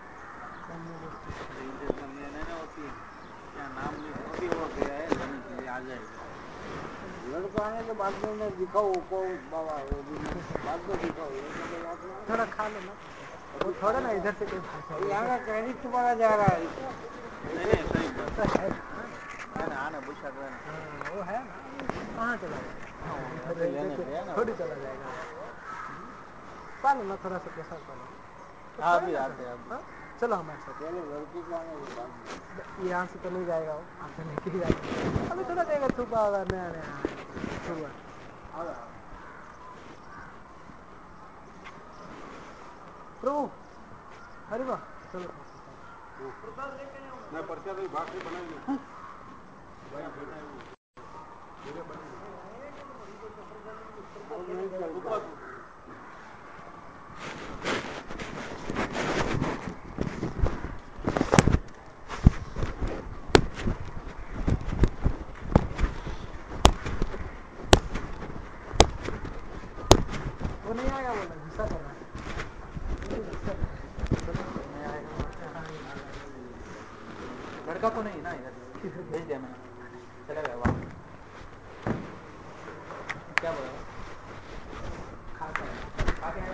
इधर का मेन है ना होती है क्या नाम नहीं अभी वो गया है लेने के लिए आ जाएगा लड़का आने के बाद में मैं दिखाऊँ कौन बाबा वो भी मैं बाद में दिखाऊँ लड़का तो बाद में थोड़ा खा लो ना वो थोड़ा ना इधर से कोई भाषा यहाँ का क्रेडिट तुम्हारा जा रहा है नहीं नहीं सही बात तो है ना आना पूछा कर हाँ, वो है ना कहाँ चला जाएगा थोड़ी चला जाएगा पालो ना थोड़ा सा प्रसाद पालो हाँ अभी आते हैं हाँ चलो हमारे साथ पहले लड़की को आने के बाद में यहाँ से तो नहीं जाएगा वो आगे लेके ही जाएगा अभी थोड़ा देगा थूपा होगा नया नया शुरुआत प्रभु अरे वाह चलो मैं पर्चा तो भाग से बनाएंगे वो नहीं आएगा बोला गुस्सा कर रहा है लड़का को नहीं ना इधर भेज दिया मैंने चला गया वहाँ क्या बोला खा के खा के आया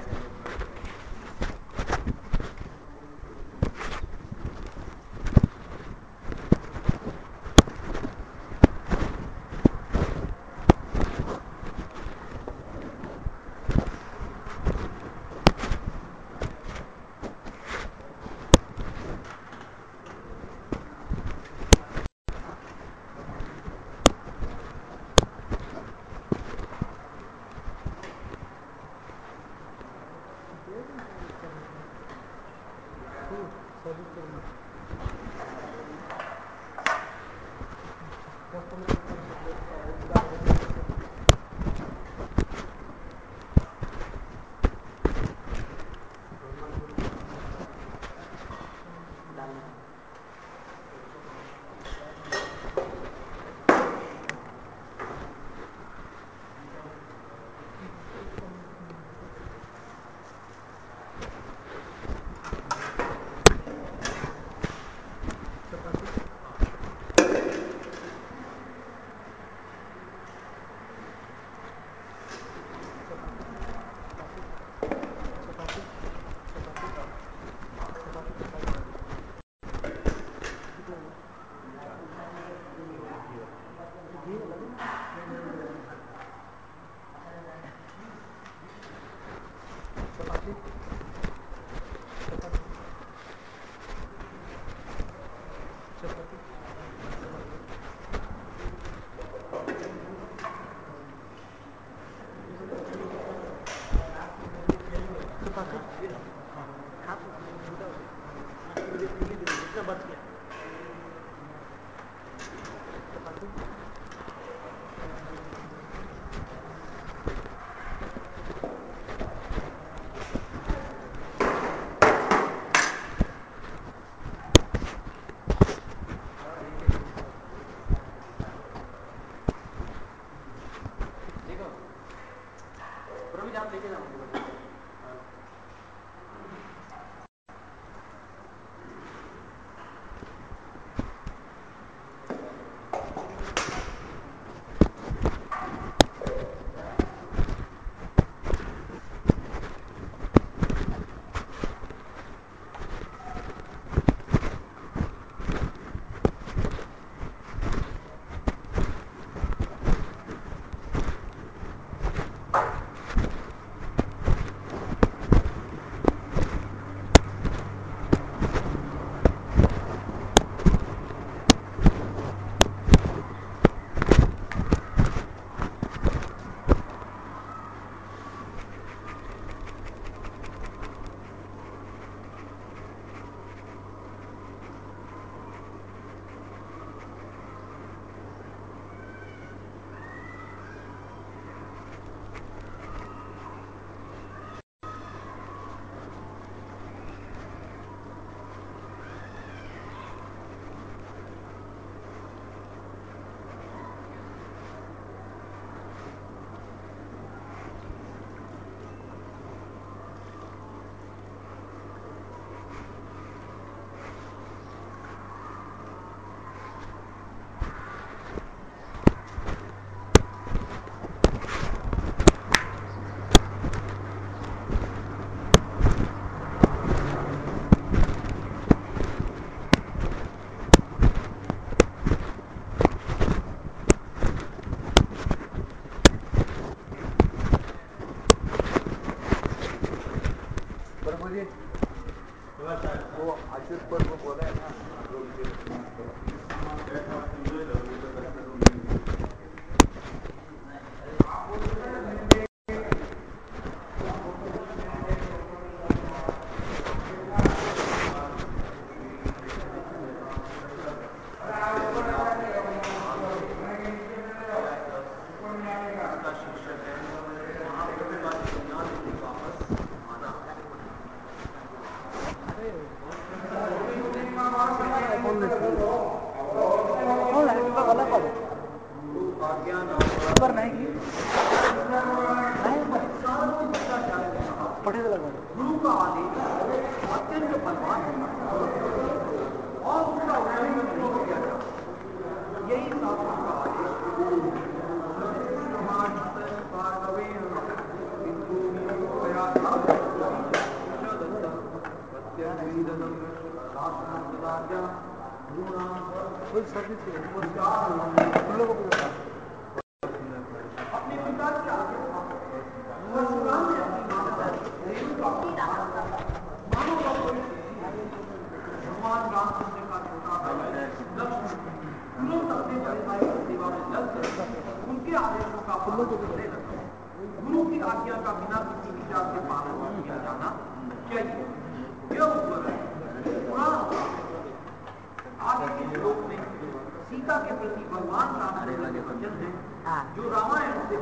अपने पिता की आज्ञा परशुराम ने अपनी माता रेणुका को मानो का कोई भगवान रामचंद्र का छोटा भाई लक्ष्मण तुरंत अपने बड़े भाई की सेवा में लग गए। उनके आदेशों का पालन करने लगा। गुरु की आज्ञा का बिना किसी विचार के पालन किया जाना चाहिए। यह उपकरण पुराण आगे के श्लोक में सीता के प्रति भगवान रामचंद्र के वचन है जो रामायण से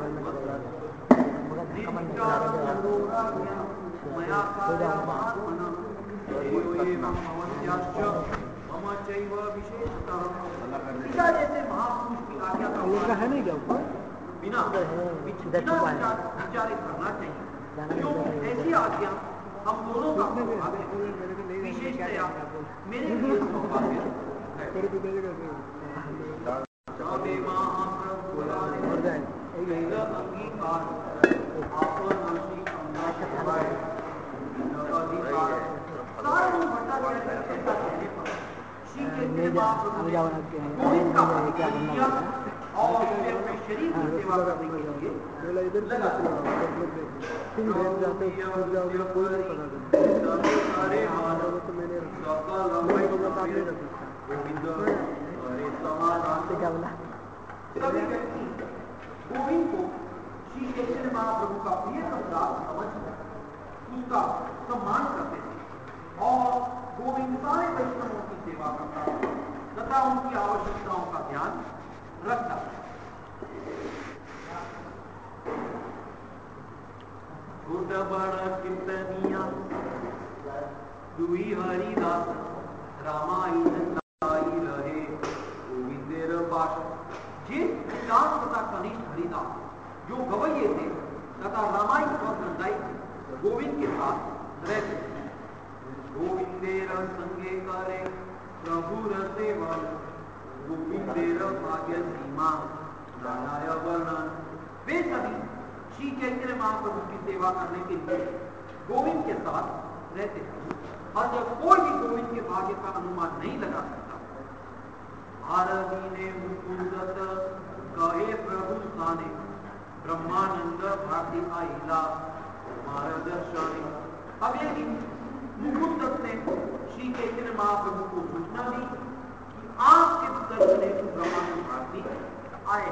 सीता जैसे महापुरुष की आज्ञा का है नहीं क्या ऊपर बिना बिना विचारे करना चाहिए, क्योंकि ऐसी आज्ञा हम दोनों का सौभाग्य विशेषतया मेरे लिए सौभाग्य है। शरीर की सेवा करने के लिए सभी व्यक्ति गोविंद को श्री चैतन्य महाप्रभु का प्रियतम दास समझकर उसका सम्मान करते थे और गोविंद सारे वैष्णवों की सेवा करता तथा उनकी आवश्यकताओं का ध्यान रखता। कीर्तनिया दुई हरिदास रामाई रहे गोविंदेर पास जे दास तथा कनिष्ठ हरिदास जो गवैये थे तथा रामाई और नंदाई गोविंद के साथ रहते थे। गोविंदेर संगे करे प्रभु सेवा गोविंदेर भाग्य सीमा नाराय वर्णन। वे सभी श्री चैतन्य महाप्रभु की सेवा करने के लिए गोविंद के साथ रहते थे। अतः कोई भी गोविंद के भाग्य का अनुमान नहीं लगा सकता। भारती ने मुकुंद कहे प्रभु स्थाने ब्रह्मानंद भारती आइला मार्गदर्शने। अब एक दिन मुकुंद ने श्री चैतन्य महाप्रभु को सूचना दी कि आपके दर्शन हेतु ब्रह्मानंद भारती आए।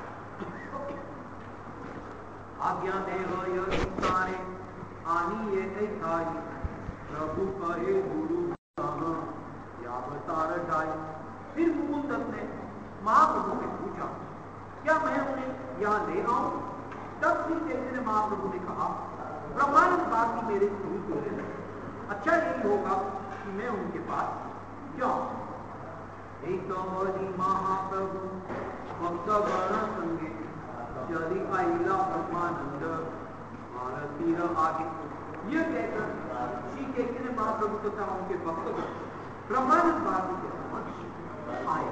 आज्ञा देव यही आनी ये थाई प्रभु कहे गुरु यावतार ढाई। फिर मुकुंद ने महाप्रभु से पूछा क्या मैं उन्हें यहाँ ले आऊं? तब श्री चैतन्य महाप्रभु ने कहा ब्रह्मानंद भारती मेरे गुरु तुल्य है, अच्छा यही होगा कि मैं उनके पास जाऊं। एक महाप्रभु भक्त गण संगे चली आइला ब्रह्मानंद भारती आगे। यह कहकर श्री चैतन्य महाप्रभु तथा उनके भक्त ब्रह्मानंद भारती के समक्ष आए।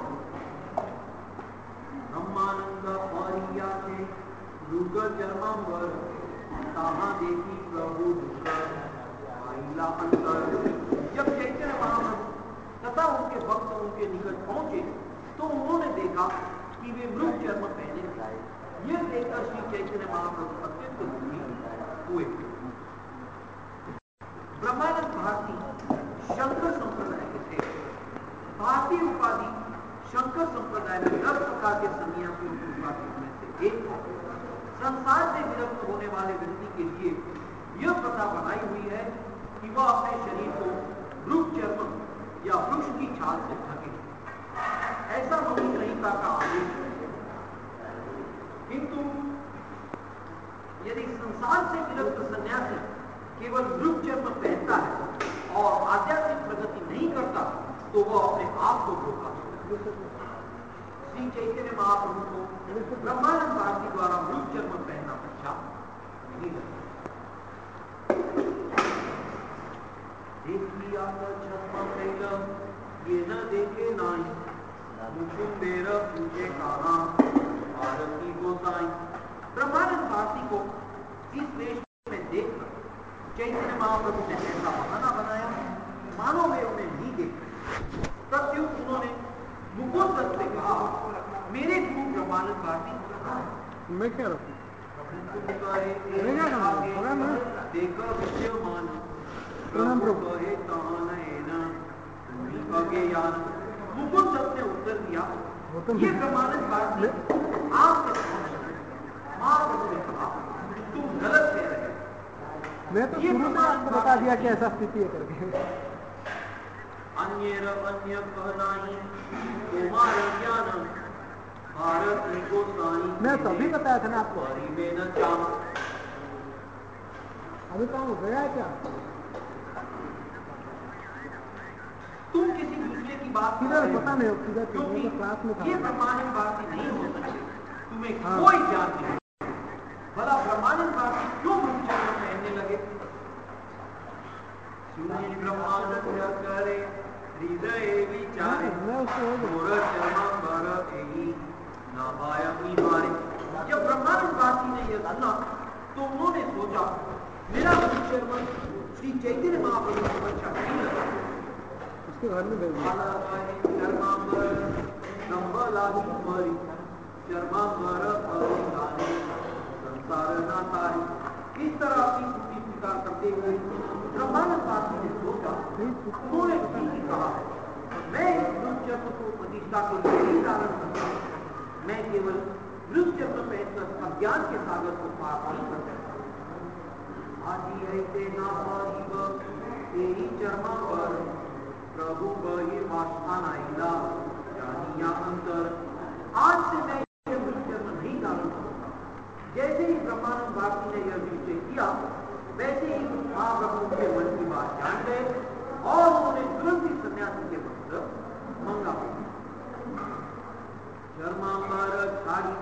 ब्रह्मानंद परिया से रुग जन्मांबर ताहा देखी प्रभु आइला अंतर। जब चैतन्य महाप्रभु तथा उनके भक्त उनके निकट पहुंचे तो उन्होंने देखा कि वे मृग चर्म पहने थे। यह देखकर श्री चैतन्य महाप्रभु अत्यंत दुखी हुए। ब्रह्मानंद भारती शंकर संप्रदाय के थे। भारतीय उपाधि शंकर संप्रदाय में दस प्रकार के सन्यासियों की उपाधियों में से एक था। संसार से विरक्त होने वाले व्यक्ति के लिए यह प्रथा बनाई हुई है कि वह अपने शरीर को मृग चर्म या वृक्ष की छाल से ढके। ऐसा मनु संहिता का आदेश है। किंतु यदि संसार से विरक्त सन्यासी केवल मृग चर्म पहनता है और आध्यात्मिक प्रगति नहीं करता तो वह अपने आप को धोखा देता है। श्री चैतन्य महाप्रभु को ब्रह्मानंद भारती द्वारा मृग चर्म पहनना अच्छा नहीं लगता। देखिया ये न देखे नाई मुकुंदेर पूछे कहा भारती गोसाई। ब्रह्मानंद भारती को इस देश में देखकर चैतन्य महाप्रभु ने ऐसा बहाना बनाया मानो वे उन्हें नहीं देख रहे। प्रत्युत उन्होंने मुकुंद ब्रह्मानंद भारती मैं क्या रखूं? प्रणाम प्रभु। मुकुट दत्त ने उत्तर दिया, ये ब्रह्मानंद भारती आपके महाप्रभु ने कहा तुम गलत कह रहे हो। मैं तो शुरू में आपको बता दिया कि ऐसा स्थिति है करके। अन्य अन्य कहनाई तुम्हारा ज्ञान भारत को साई मैं तभी बताया था ना आपको। में न चाह अभी काम हो गया है क्या? तुम किसी दूसरे की बात किधर पता नहीं हो किधर, क्योंकि तो क्लास में था। ये ब्रह्मानंद भारती नहीं हो सकते, तुम्हें हाँ। कोई ज्ञान नहीं। भला ब्रह्मानंद भारती क्यों ब्रह्मचर्य पहनने लगे? सुनी ब्रह्मानंद करे हृदय विचारे मोर चर्मांबर एही नाभायमी मारे। जब ब्रह्मानंद भारती ने यह सुना तो उन्होंने सोचा मेरा ब्रह्मचर्य श्री चैतन्य महाप्रभु को अच्छा नहीं लगा। उसके घर में भेज दिया। चर्मांबर संभलागी मरी चर्मांबर परिधाने संसार नाता है। इस तरह अपनी स्तुति स्वीकार करते हुए ब्रह्मानंद भारती ने सोचा, उन्होंने ठीक ही कहा, मैं इस ब्रह्मचर्य को प्रतिष्ठा के लिए नहीं धारण करता, मैं केवल ब्रह्मचर्य पहनकर अज्ञान के सागर को पार नहीं कर सकता। आदि ऐसे नाम यही चर्मांबर प्रभु बहिर्वास्थान आइला जानिया अंतर। आज से मैं ये ब्रह्मचर्य नहीं धारण करूंगा। जैसे ही ब्रह्मानंद भारती ने यह निश्चय किया, वैसे ही महाप्रभु के मन की बात जान गए और उन्होंने तुरंत ही सन्यासी के वस्त्र मंगा चर्मांबर छाड़ी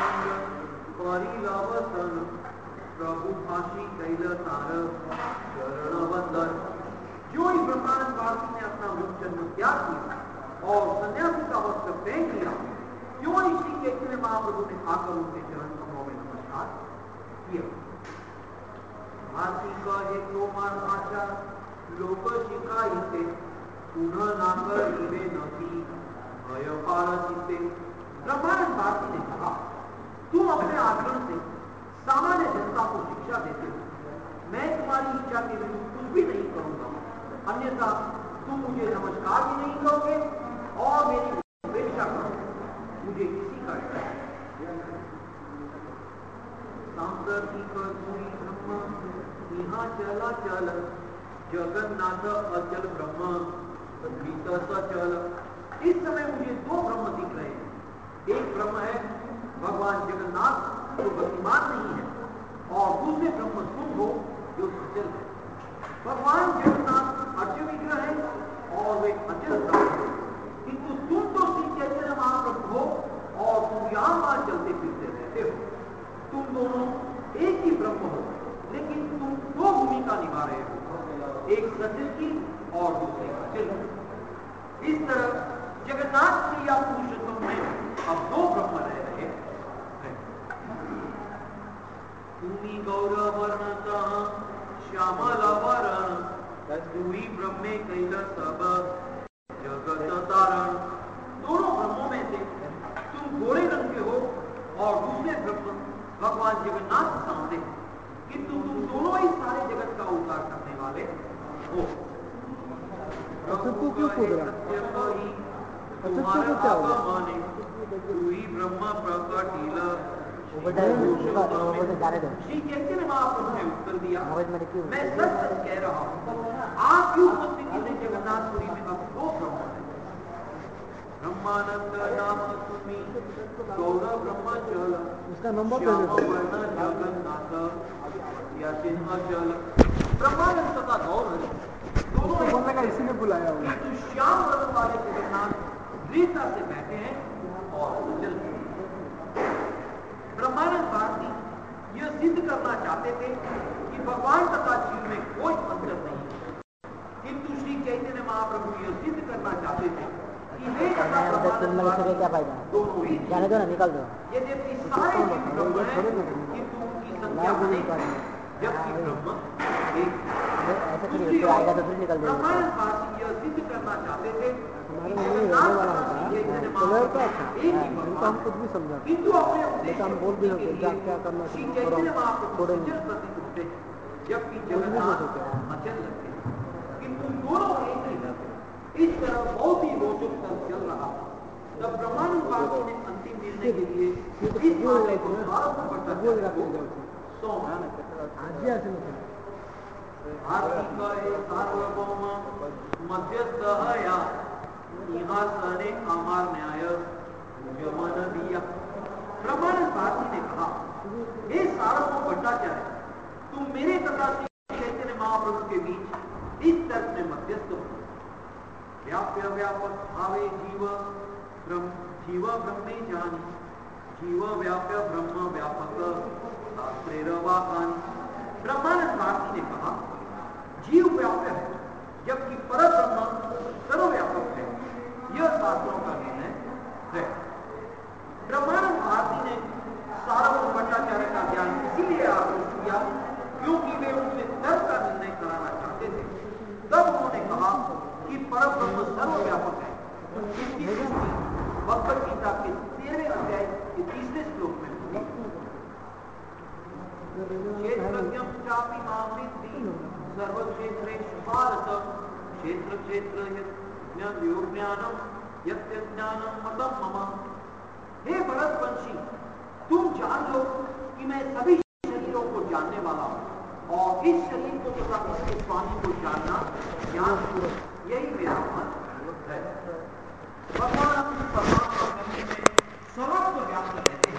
परिलवसन प्रभु फांसी कैल तार चरण वंदन। जो ही ब्रह्मानंद भारती ने अपना ब्रह्मचर्य त्याग किया और सन्यासी का वस्त्र पहन लिया, क्यों ही श्री चैतन्य महाप्रभु ने आकर उनके चरण कमलों में नमस्कार किया। भारती कहे तोमार आचार लोक शिखाइते पुनः ना करिबे नथी भय पारसिते। ब्रह्मानंद भारती ने कहा, तुम अपने आचरण से सामान्य जनता को शिक्षा देते हो, मैं तुम्हारी इच्छा के विरुद्ध कुछ भी नहीं करूंगा, अन्यथा तुम मुझे नमस्कार भी नहीं करोगे और मेरी उपेक्षा करोगे, मुझे किसी का डर नहीं। सांप्रतिक दूरी ब्रह्म यहाँ चला चल जगन्नाथ अचल ब्रह्म गीत सचल। इस समय मुझे दो ब्रह्म दिख रहे हैं। एक ब्रह्म है भगवान जगन्नाथ जो गतिमान नहीं है और दूसरे ब्रह्म तुम हो जो सचल है। भगवान जगन्नाथ अचल विग्रह है और वे अचल ब्रह्म है, किंतु तुम तो श्री चैतन्य महाप्रभु हो और तुम यहाँ वहां चलते फिरते रहते हो। तुम दोनों एक ही ब्रह्म हो, लेकिन तुम दो भूमिका निभा रहे हो, एक सचल की और दूसरी अचल की। इस तरह जगन्नाथ की या पुरुषोत्तम में अब दो ब्रह्म रह रहे हैं। तुम्ही गौरव वर्णता श्यामल वरण दुई ब्रह्मे कैल सब जगत तारण। दोनों ब्रह्मों में से तुम गोरे रंग के हो और दूसरे ब्रह्म भगवान जगन्नाथ सामने, किंतु तुम दोनों ही सारे जगत का उद्धार करने वाले हो। अच्छा तू क्यों कूद रहा? तुम्हारे आगमने दुई ब्रह्म प्रकटिल। श्री चैतन्य महाप्रभु ने उत्तर दिया, मैं सच सच कह रहा हूँ, आपकी उपस्थिति से जगन्नाथपुरी में अब दो ब्रह्म है। ब्रह्मानंद नाम सुमी गौर ब्रह्म चल उसका नंबर श्याम वर्ण जगन्नाथ याचिन अचल। ब्रह्मानंद तथा गौर दोनों बोलने का इसी ने बुलाया हुआ। किंतु श्याम वर्ण वाले जगन्नाथ दृढ़ता से बैठे हैं और अचल हैं। ब्रह्मानंद भारती यह सिद्ध करना चाहते थे कि भगवान तथा जीव में कोई अंतर नहीं है, किंतु श्री चैतन्य महाप्रभु यह सिद्ध करना चाहते थे कि वे तथा ब्रह्मानंद भारती दोनों ही जाने दो ना, निकल दो। यद्यपि सारे जीव ब्रह्म हैं, किंतु उनकी संख्या अनेक है, जबकि ब्रह्म एक है। दूसरी ओर ब्रह्मानंद भारती यह सिद्ध करना चाहते थे हमारे में नहीं रहने वाला होता है तो वह तो अच्छा है तो हम कुछ भी समझा लेकिन हम बोल भी सकते क्या क्या करना चाहिए और हम छोड़े नहीं जबकि कुछ भी बोल सकते हैं अचल लगते किंतु दोनों एक ही रहते। इस तरह बहुत ही रोचक तर्क चल रहा था। तब ब्रह्मांडवादियों ने अंतिम निर्णय के लिए इस मामले को सारस्वत भट्टाचार्य को सौंपा। आर्थिक सार्वभौम मध्यस्थ या सिंहासने अमर न्याय जमन दिया। ब्रह्मांडवादी ने कहा, हे सार्वभौम भट्टाचार्य, तुम मेरे तथा श्री चैतन्य महाप्रभु के बीच इस तर्क में मध्यस्थ हो। व्याप्य व्यापक भावे जीव ब्रह्म जीव ब्रह्मे जानी जीव व्याप्य ब्रह्म व्यापक शास्त्रेरवाकानी। ब्रह्मानंद ने कहा, जीव व्याप्य है जबकि पर ब्रह्म सर्वव्यापक है, यह शास्त्रों का निर्णय है। ब्रह्मानंद भारती ने सार्वभौम भट्टाचार्य का ज्ञान इसीलिए आक्रोश किया क्योंकि वे उनसे तर्क का निर्णय कराना चाहते थे। तब उन्होंने कहा कि परब्रह्म सर्वव्यापक है। इसकी पुष्टि भगवद गीता के तेरहवें अध्याय के तीसरे श्लोक में होगी। क्षेत्रज्ञं चापि मां विद्धि सर्वक्षेत्रेषु भारत क्षेत्र क्षेत्र यज्ञ ज्ञानम यज्ञानम मतम मम। हे भरतवंशी, तुम जान लो कि मैं सभी शरीरों को जानने वाला हूँ और इस शरीर को तथा इसके स्वामी को जानना ज्ञान, यही मेरा मत है। भगवान परमात्मा में सर्वत्र व्याप्त रहते हैं।